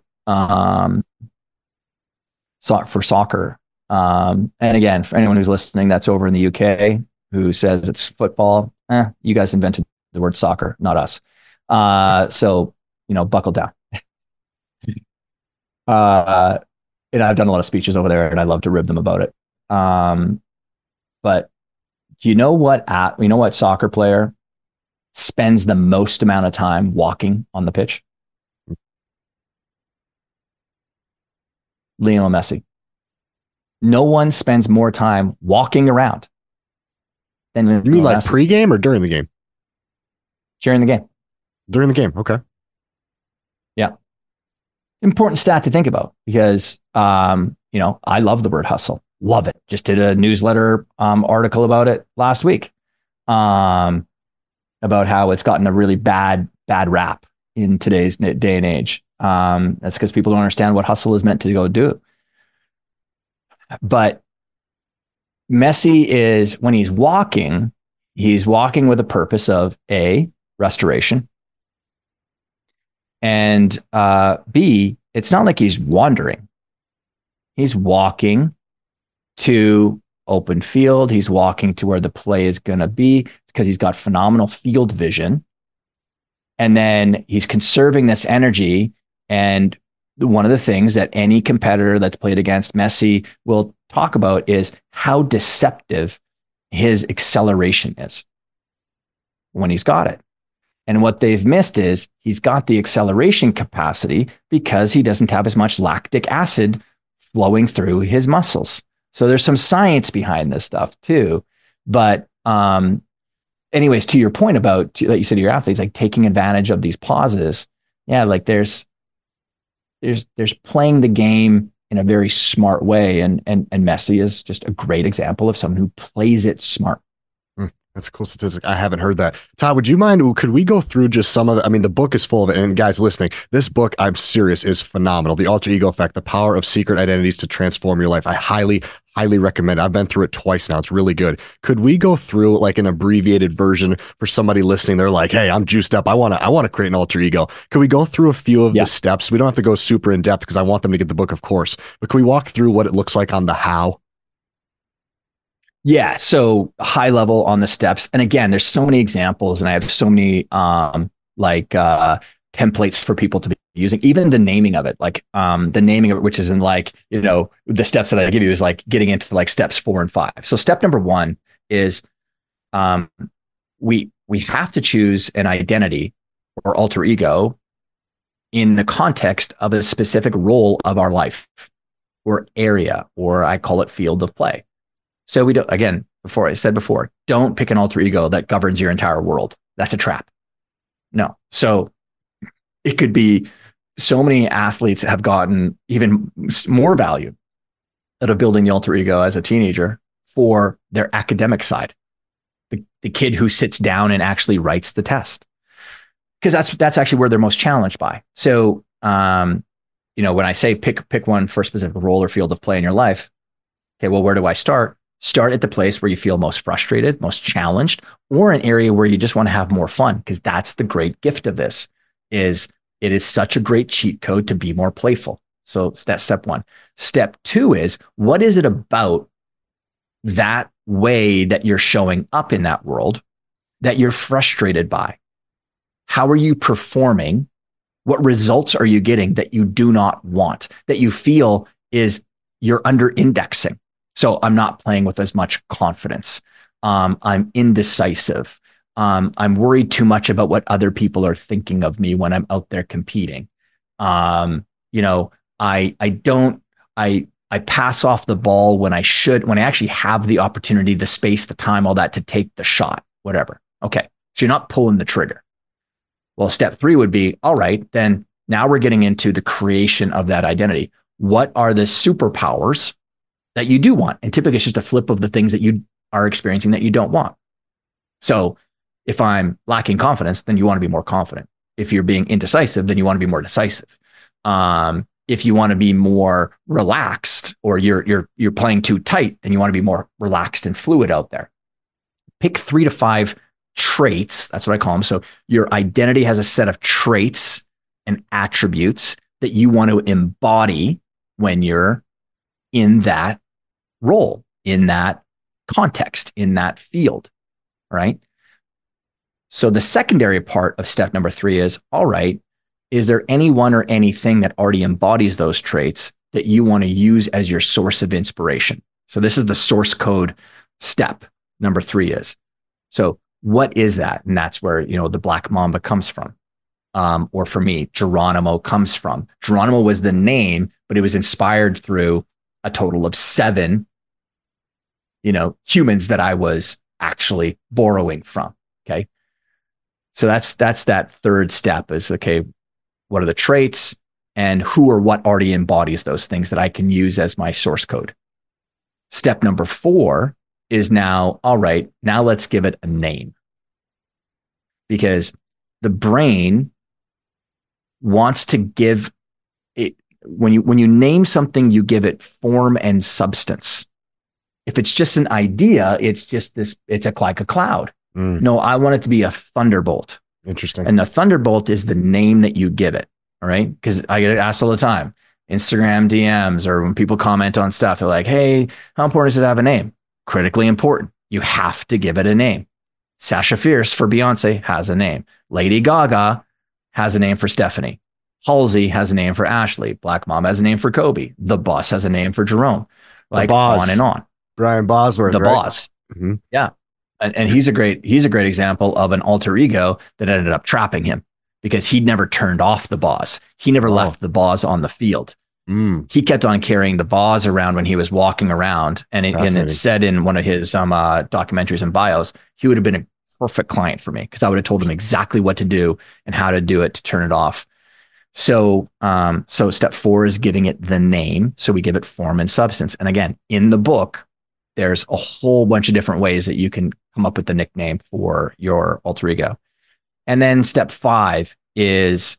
For soccer. And again, for anyone who's listening that's over in the UK who says it's football, you guys invented the word soccer, not us. So, buckle down. And I've done a lot of speeches over there and I love to rib them about it. But you know what soccer player spends the most amount of time walking on the pitch? Lionel Messi. No one spends more time walking around than Lionel Messi. You mean like pregame or during the game? During the game. During the game. Okay. Yeah. Important stat to think about because, I love the word hustle. Love it. Just did a newsletter article about it last week, about how it's gotten a really bad rap in today's day and age. That's because people don't understand what hustle is meant to go do. But Messi is, when he's walking with a purpose of A, restoration, and B, it's not like he's wandering. He's walking to open field. He's walking to where the play is going to be. It's because he's got phenomenal field vision. And then he's conserving this energy. And one of the things that any competitor that's played against Messi will talk about is how deceptive his acceleration is when he's got it. And what they've missed is he's got the acceleration capacity because he doesn't have as much lactic acid flowing through his muscles. So there's some science behind this stuff too. But anyways, to your point about, like you said, your athletes, like taking advantage of these pauses. Yeah, like there's playing the game in a very smart way. And Messi is just a great example of someone who plays it smart. That's a cool statistic. I haven't heard that. Todd, would you mind? Could we go through just some of the, the book is full of it. And guys listening, this book, I'm serious, is phenomenal. The Alter Ego Effect, The Power of Secret Identities to Transform Your Life. I highly recommend it. I've been through it twice now. It's really good. Could we go through like an abbreviated version for somebody listening? They're like, hey, I'm juiced up. I want to create an alter ego. Could we go through a few of the steps? We don't have to go super in depth because I want them to get the book, of course. But can we walk through what it looks like on the how? Yeah. So high level on the steps. And again, there's so many examples and I have so many templates for people to be using, even the naming of it, like the naming of it, which is in like, the steps that I give you is like getting into like steps 4 and 5. So step number 1 is we have to choose an identity or alter ego in the context of a specific role of our life or area, or I call it field of play. So we don't, again, before, don't pick an alter ego that governs your entire world. That's a trap. No. So it could be, so many athletes have gotten even more value out of building the alter ego as a teenager for their academic side. The kid who sits down and actually writes the test. Because that's actually where they're most challenged by. So, when I say pick one for a specific role or field of play in your life, okay, well, where do I start? Start at the place where you feel most frustrated, most challenged, or an area where you just want to have more fun. Because that's the great gift of this, is it is such a great cheat code to be more playful. So that's step one. Step two is, what is it about that way that you're showing up in that world that you're frustrated by? How are you performing? What results are you getting that you do not want, that you feel is you're under indexing? So I'm not playing with as much confidence. I'm indecisive. I'm worried too much about what other people are thinking of me when I'm out there competing. I pass off the ball when I actually have the opportunity, the space, the time, all that to take the shot, whatever. Okay. So you're not pulling the trigger. Well, step three would be, all right, then now we're getting into the creation of that identity. What are the superpowers that you do want? And typically it's just a flip of the things that you are experiencing that you don't want. So if I'm lacking confidence, then you want to be more confident. If you're being indecisive, then you want to be more decisive. If you want to be more relaxed, or you're playing too tight, then you want to be more relaxed and fluid out there. Pick 3 to 5 traits. That's what I call them. So your identity has a set of traits and attributes that you want to embody when you're in that role, in that context, in that field, right? So the secondary part of step number 3 is, all right, is there anyone or anything that already embodies those traits that you want to use as your source of inspiration? So this is the source code step. Number 3 is, so what is that? And that's where, the Black Mamba comes from. Or for me, Geronimo comes from. Geronimo was the name, but it was inspired through a total of 7, humans that I was actually borrowing from. Okay. So that's that third step is, okay, what are the traits and who or what already embodies those things that I can use as my source code? Step number 4 is now, all right, now let's give it a name. Because the brain wants to give it, when you name something, you give it form and substance. If it's just an idea, it's just it's like a cloud. No, I want it to be a thunderbolt. Interesting. And the thunderbolt is the name that you give it. All right. Because I get asked all the time, Instagram DMs, or when people comment on stuff, they're like, hey, how important is it to have a name? Critically important. You have to give it a name. Sasha Fierce for Beyonce has a name. Lady Gaga has a name for Stephanie. Halsey has a name for Ashley. Black Mom has a name for Kobe. The Boss has a name for Jerome. Like on and on. Brian Bosworth. The right? Boss. Mm-hmm. Yeah. And he's a great example of an alter ego that ended up trapping him, because he'd never turned off the Boss. He never left the Boss on the field. He kept on carrying the Boss around when he was walking around. And it said in one of his documentaries and bios, he would have been a perfect client for me, because I would have told him exactly what to do and how to do it to turn it off. So step 4 is giving it the name. So we give it form and substance. And again, in the book, there's a whole bunch of different ways that you can come up with the nickname for your alter ego. And then step 5 is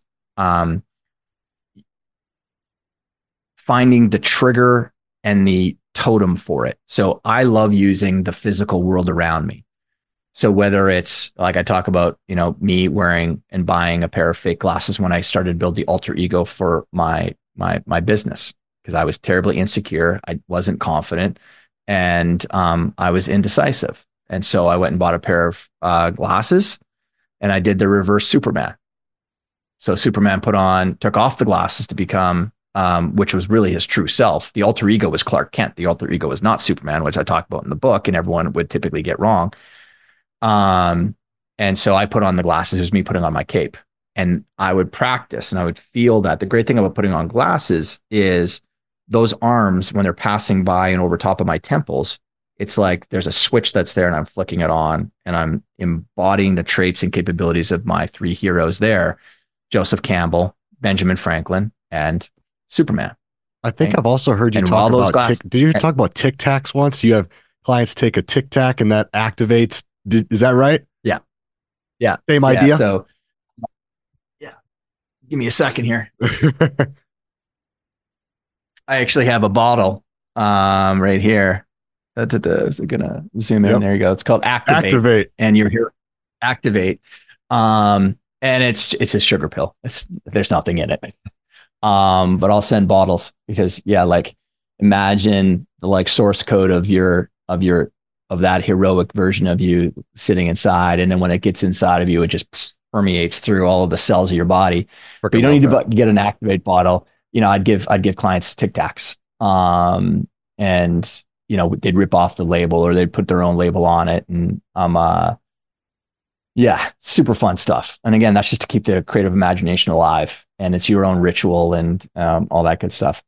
finding the trigger and the totem for it. So I love using the physical world around me. So whether it's like I talk about, me wearing and buying a pair of fake glasses when I started to build the alter ego for my business, because I was terribly insecure. I wasn't confident, and I was indecisive. And so I went and bought a pair of glasses, and I did the reverse Superman. So Superman took off the glasses to become, which was really his true self. The alter ego was Clark Kent. The alter ego was not Superman, which I talk about in the book, and everyone would typically get wrong. And so I put on the glasses. It was me putting on my cape. And I would practice and I would feel that. The great thing about putting on glasses is those arms, when they're passing by and over top of my temples, it's like there's a switch that's there and I'm flicking it on and I'm embodying the traits and capabilities of my three heroes there: Joseph Campbell, Benjamin Franklin, and Superman. I think I've also heard you talk about did you talk about Tic Tacs once? You have clients take a Tic Tac and that activates. Is that right? Yeah. Yeah. Same idea. So yeah. Give me a second here. I actually have a bottle right here. Is it gonna zoom in? Yep. There you go. It's called Activate. And you're here. Activate. And it's a sugar pill. There's nothing in it. But I'll send bottles because like imagine the like source code of that heroic version of you sitting inside. And then when it gets inside of you, it just permeates through all of the cells of your body. But you don't need to get an Activate bottle. I'd give clients Tic Tacs. And they'd rip off the label or they'd put their own label on it. And super fun stuff. And again, that's just to keep the creative imagination alive, and it's your own ritual and all that good stuff.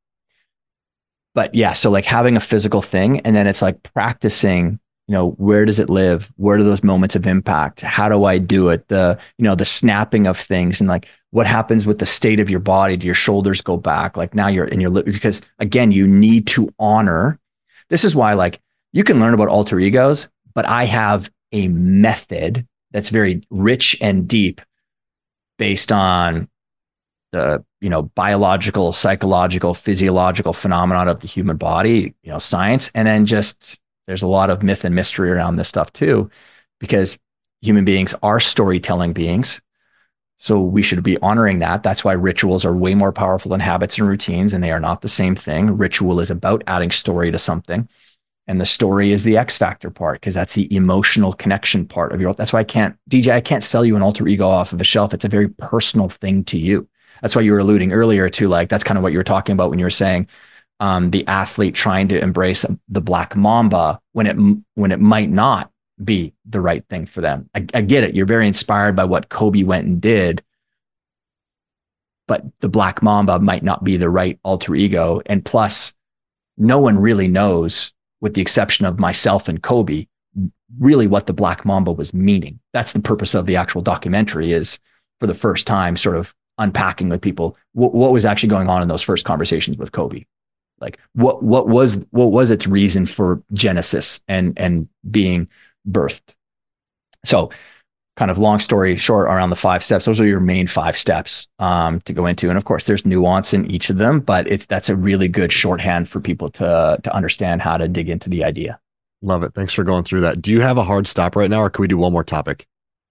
But yeah, so like having a physical thing, and then it's like practicing, where does it live? Where do those moments of impact? How do I do it? The snapping of things, and like what happens with the state of your body? Do your shoulders go back? Like now you're in your because again, you need to honor. This is why like you can learn about alter egos, but I have a method that's very rich and deep based on the, biological, psychological, physiological phenomenon of the human body, science. And then just, there's a lot of myth and mystery around this stuff too, because human beings are storytelling beings. So we should be honoring that. That's why rituals are way more powerful than habits and routines, and they are not the same thing. Ritual is about adding story to something. And the story is the X factor part, because that's the emotional connection part of your. That's why I can't sell you an alter ego off of a shelf. It's a very personal thing to you. That's why you were alluding earlier to like, that's kind of what you were talking about when you were saying the athlete trying to embrace the black mamba when it might not be the right thing for them. I get it. You're very inspired by what Kobe went and did, but the black mamba might not be the right alter ego. And plus, no one really knows, with the exception of myself and Kobe, really what the black mamba was meaning. That's the purpose of the actual documentary, is for the first time sort of unpacking with people what was actually going on in those first conversations with Kobe. Like what was its reason for genesis and being birthed. So kind of long story short around the 5 steps, those are your main 5 steps to go into. And of course there's nuance in each of them, but that's a really good shorthand for people to understand how to dig into the idea. Love it. Thanks for going through that. Do you have a hard stop right now, or can we do one more topic?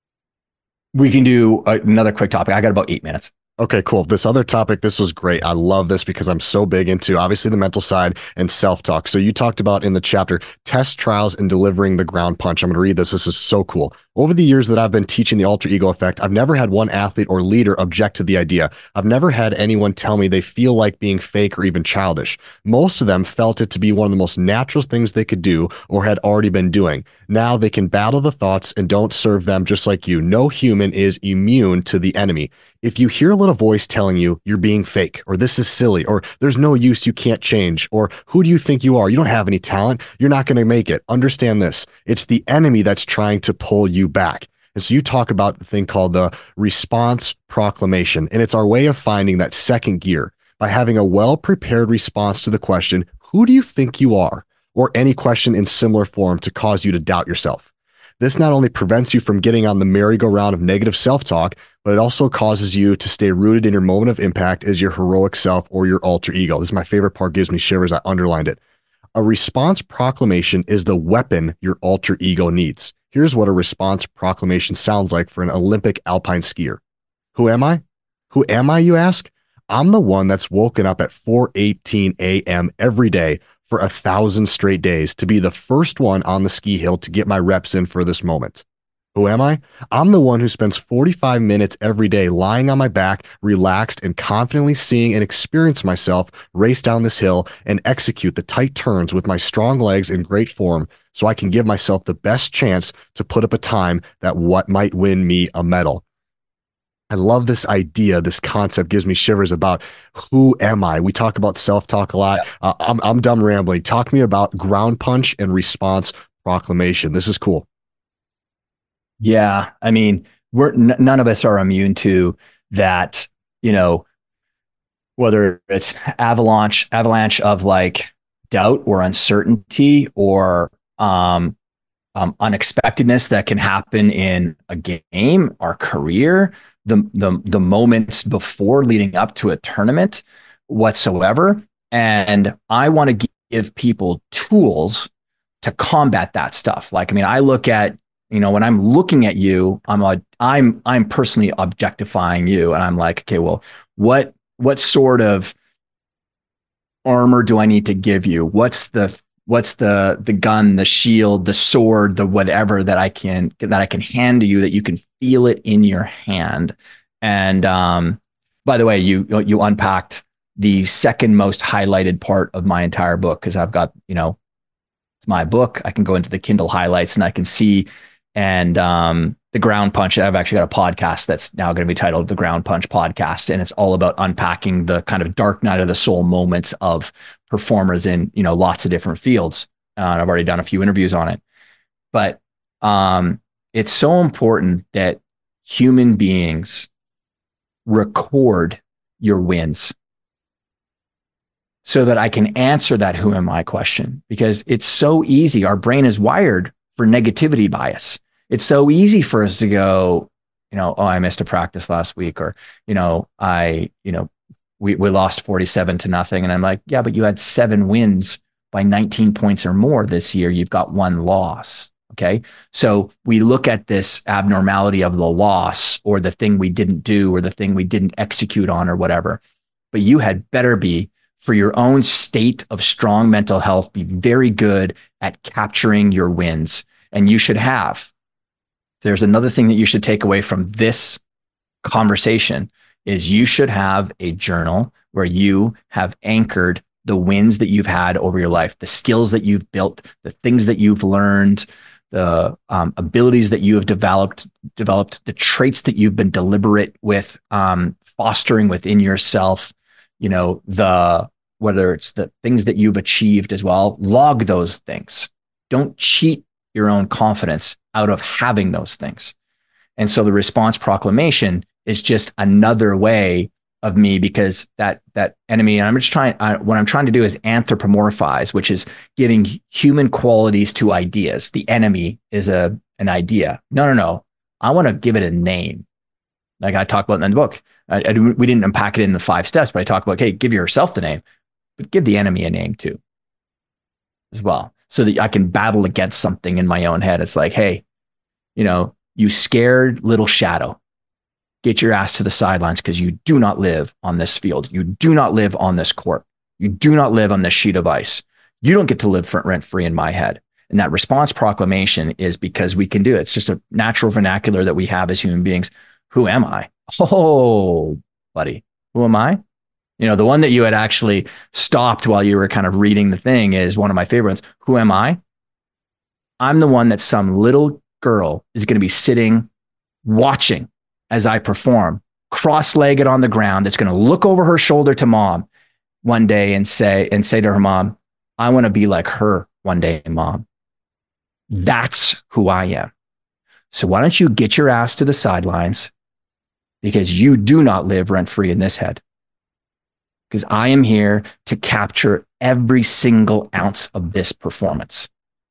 We can do another quick topic. I got about 8 minutes. Okay, cool. This other topic, this was great. I love this because I'm so big into obviously the mental side and self-talk. So you talked about in the chapter, test trials and delivering the ground punch. I'm going to read this. This is so cool. Over the years that I've been teaching the alter ego effect, I've never had one athlete or leader object to the idea. I've never had anyone tell me they feel like being fake or even childish. Most of them felt it to be one of the most natural things they could do or had already been doing. Now they can battle the thoughts and don't serve them, just like you. No human is immune to the enemy. If you hear a little voice telling you you're being fake, or this is silly, or there's no use, you can't change, or who do you think you are? You don't have any talent. You're not going to make it. Understand this. It's the enemy that's trying to pull you back. And so you talk about the thing called the response proclamation. And it's our way of finding that second gear by having a well-prepared response to the question, who do you think you are? Or any question in similar form to cause you to doubt yourself. This not only prevents you from getting on the merry-go-round of negative self-talk, but it also causes you to stay rooted in your moment of impact as your heroic self or your alter ego. This is my favorite part, gives me shivers. I underlined it. A response proclamation is the weapon your alter ego needs. Here's what a response proclamation sounds like for an Olympic alpine skier. Who am I? Who am I, you ask? I'm the one that's woken up at 4:18 a.m. every day for 1,000 straight days to be the first one on the ski hill to get my reps in for this moment. Who am I? I'm the one who spends 45 minutes every day lying on my back, relaxed and confidently seeing and experience myself race down this hill and execute the tight turns with my strong legs in great form so I can give myself the best chance to put up a time that what might win me a medal. I love this idea. This concept gives me shivers about who am I? We talk about self-talk a lot. I'm done rambling. Talk to me about ground punch and response proclamation. This is cool. Yeah. I mean, none of us are immune to that, whether it's avalanche of like doubt or uncertainty or unexpectedness that can happen in a game, our career, the moments before leading up to a tournament whatsoever. And I want to give people tools to combat that stuff. Like, I mean, I look at, when I'm looking at you, I'm personally objectifying you, and I'm like, okay, well, what sort of armor do I need to give you? What's the gun, the shield, the sword, the whatever that I can hand to you that you can feel it in your hand. And by the way, you unpacked the second most highlighted part of my entire book, because I've got, it's my book. I can go into the Kindle highlights and I can see, and the ground punch. I've actually got a podcast that's now going to be titled The Ground Punch Podcast. And it's all about unpacking the kind of dark night of the soul moments of performers in, lots of different fields. I've already done a few interviews on it, but it's so important that human beings record your wins so that I can answer that who am I question, because it's so easy. Our brain is wired for negativity bias. It's so easy for us to go, oh, I missed a practice last week, or, we lost 47-0. And I'm like, yeah, but you had 7 wins by 19 points or more this year. You've got 1 loss. Okay. So we look at this abnormality of the loss, or the thing we didn't do, or the thing we didn't execute on, or whatever. But you had better be, for your own state of strong mental health, be very good at capturing your wins. And you should have. There's another thing that you should take away from this conversation is you should have a journal where you have anchored the wins that you've had over your life, the skills that you've built, the things that you've learned, the abilities that you have developed, the traits that you've been deliberate with fostering within yourself, whether it's the things that you've achieved as well. Log those things. Don't cheat your own confidence out of having those things. And so the response proclamation is just another way of me, because that enemy, and I'm just what I'm trying to do is anthropomorphize, which is giving human qualities to ideas. The enemy is an idea. No. I want to give it a name. Like I talk about in the book. We didn't unpack it in the 5 steps, but I talk about, hey, give yourself the name, but give the enemy a name too, as well, so that I can battle against something in my own head. It's like, hey, you scared little shadow, get your ass to the sidelines, because you do not live on this field. You do not live on this court. You do not live on this sheet of ice. You don't get to live rent free in my head. And that response proclamation is because we can do it. It's just a natural vernacular that we have as human beings. Who am I? Oh, buddy, who am I? The one that you had actually stopped while you were kind of reading the thing is one of my favorites. Who am I? I'm the one that some little girl is going to be sitting, watching as I perform, cross-legged on the ground, that's going to look over her shoulder to mom one day and say to her mom, I want to be like her one day, mom. That's who I am. So why don't you get your ass to the sidelines, because you do not live rent-free in this head. Because I am here to capture every single ounce of this performance.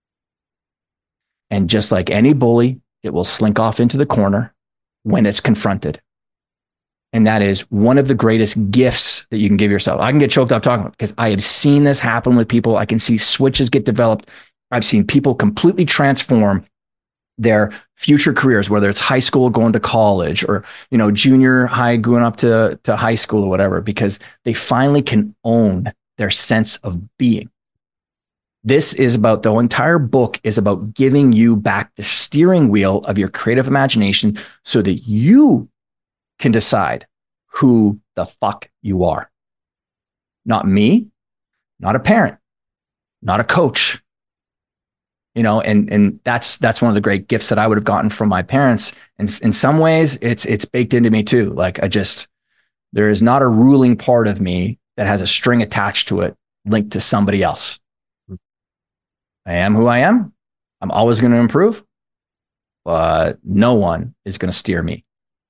And just like any bully, it will slink off into the corner when it's confronted. And that is one of the greatest gifts that you can give yourself. I can get choked up talking about it, because I have seen this happen with people. I can see switches get developed. I've seen people completely transform their future careers, whether it's high school going to college, or, junior high going up to high school or whatever, because they finally can own their sense of being. This is about, the entire book is about giving you back the steering wheel of your creative imagination so that you can decide who the fuck you are. Not me, not a parent, not a coach, and that's one of the great gifts that I would have gotten from my parents. And in some ways it's baked into me too. Like there is not a ruling part of me that has a string attached to it linked to somebody else. I am who I am. I'm always going to improve, but no one is going to steer me.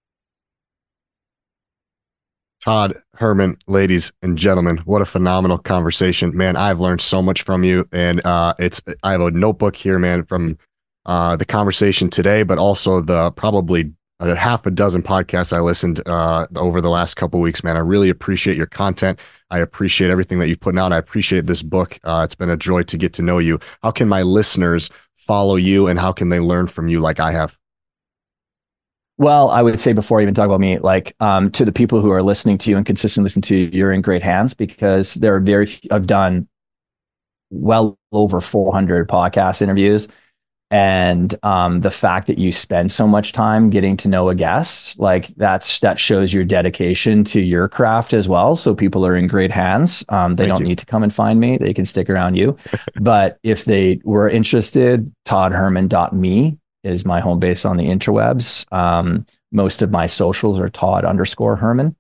Todd Herman, ladies and gentlemen, what a phenomenal conversation, man. I've learned so much from you, and I have a notebook here, man, from the conversation today, but also the probably half a dozen podcasts I listened over the last couple of weeks, man. I really appreciate your content. I appreciate everything that you've put out. I appreciate this book. It's been a joy to get to know you. How can my listeners follow you, and how can they learn from you like I have? Well, I would say before I even talk about me, like to the people who are listening to you and consistently listen to you, you're in great hands, because there are I've done well over 400 podcast interviews. And the fact that you spend so much time getting to know a guest, like that shows your dedication to your craft as well. So people are in great hands. They don't need to come and find me. They can stick around you. But if they were interested, toddherman.me is my home base on the interwebs. Most of my socials are Todd_Herman.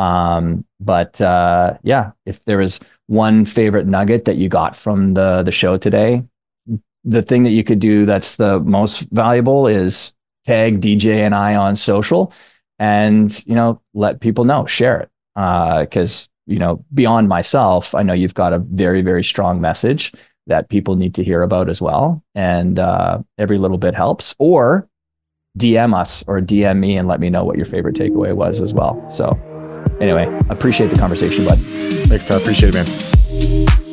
Yeah, if there is one favorite nugget that you got from the show today, the thing that you could do that's the most valuable is tag DJ and I on social, and let people know, share it, because beyond myself, I know you've got a very, very strong message that people need to hear about as well, and every little bit helps. Or DM us or DM me and let me know what your favorite takeaway was as well. So anyway, appreciate the conversation, bud. Thanks, Todd. Appreciate it, man.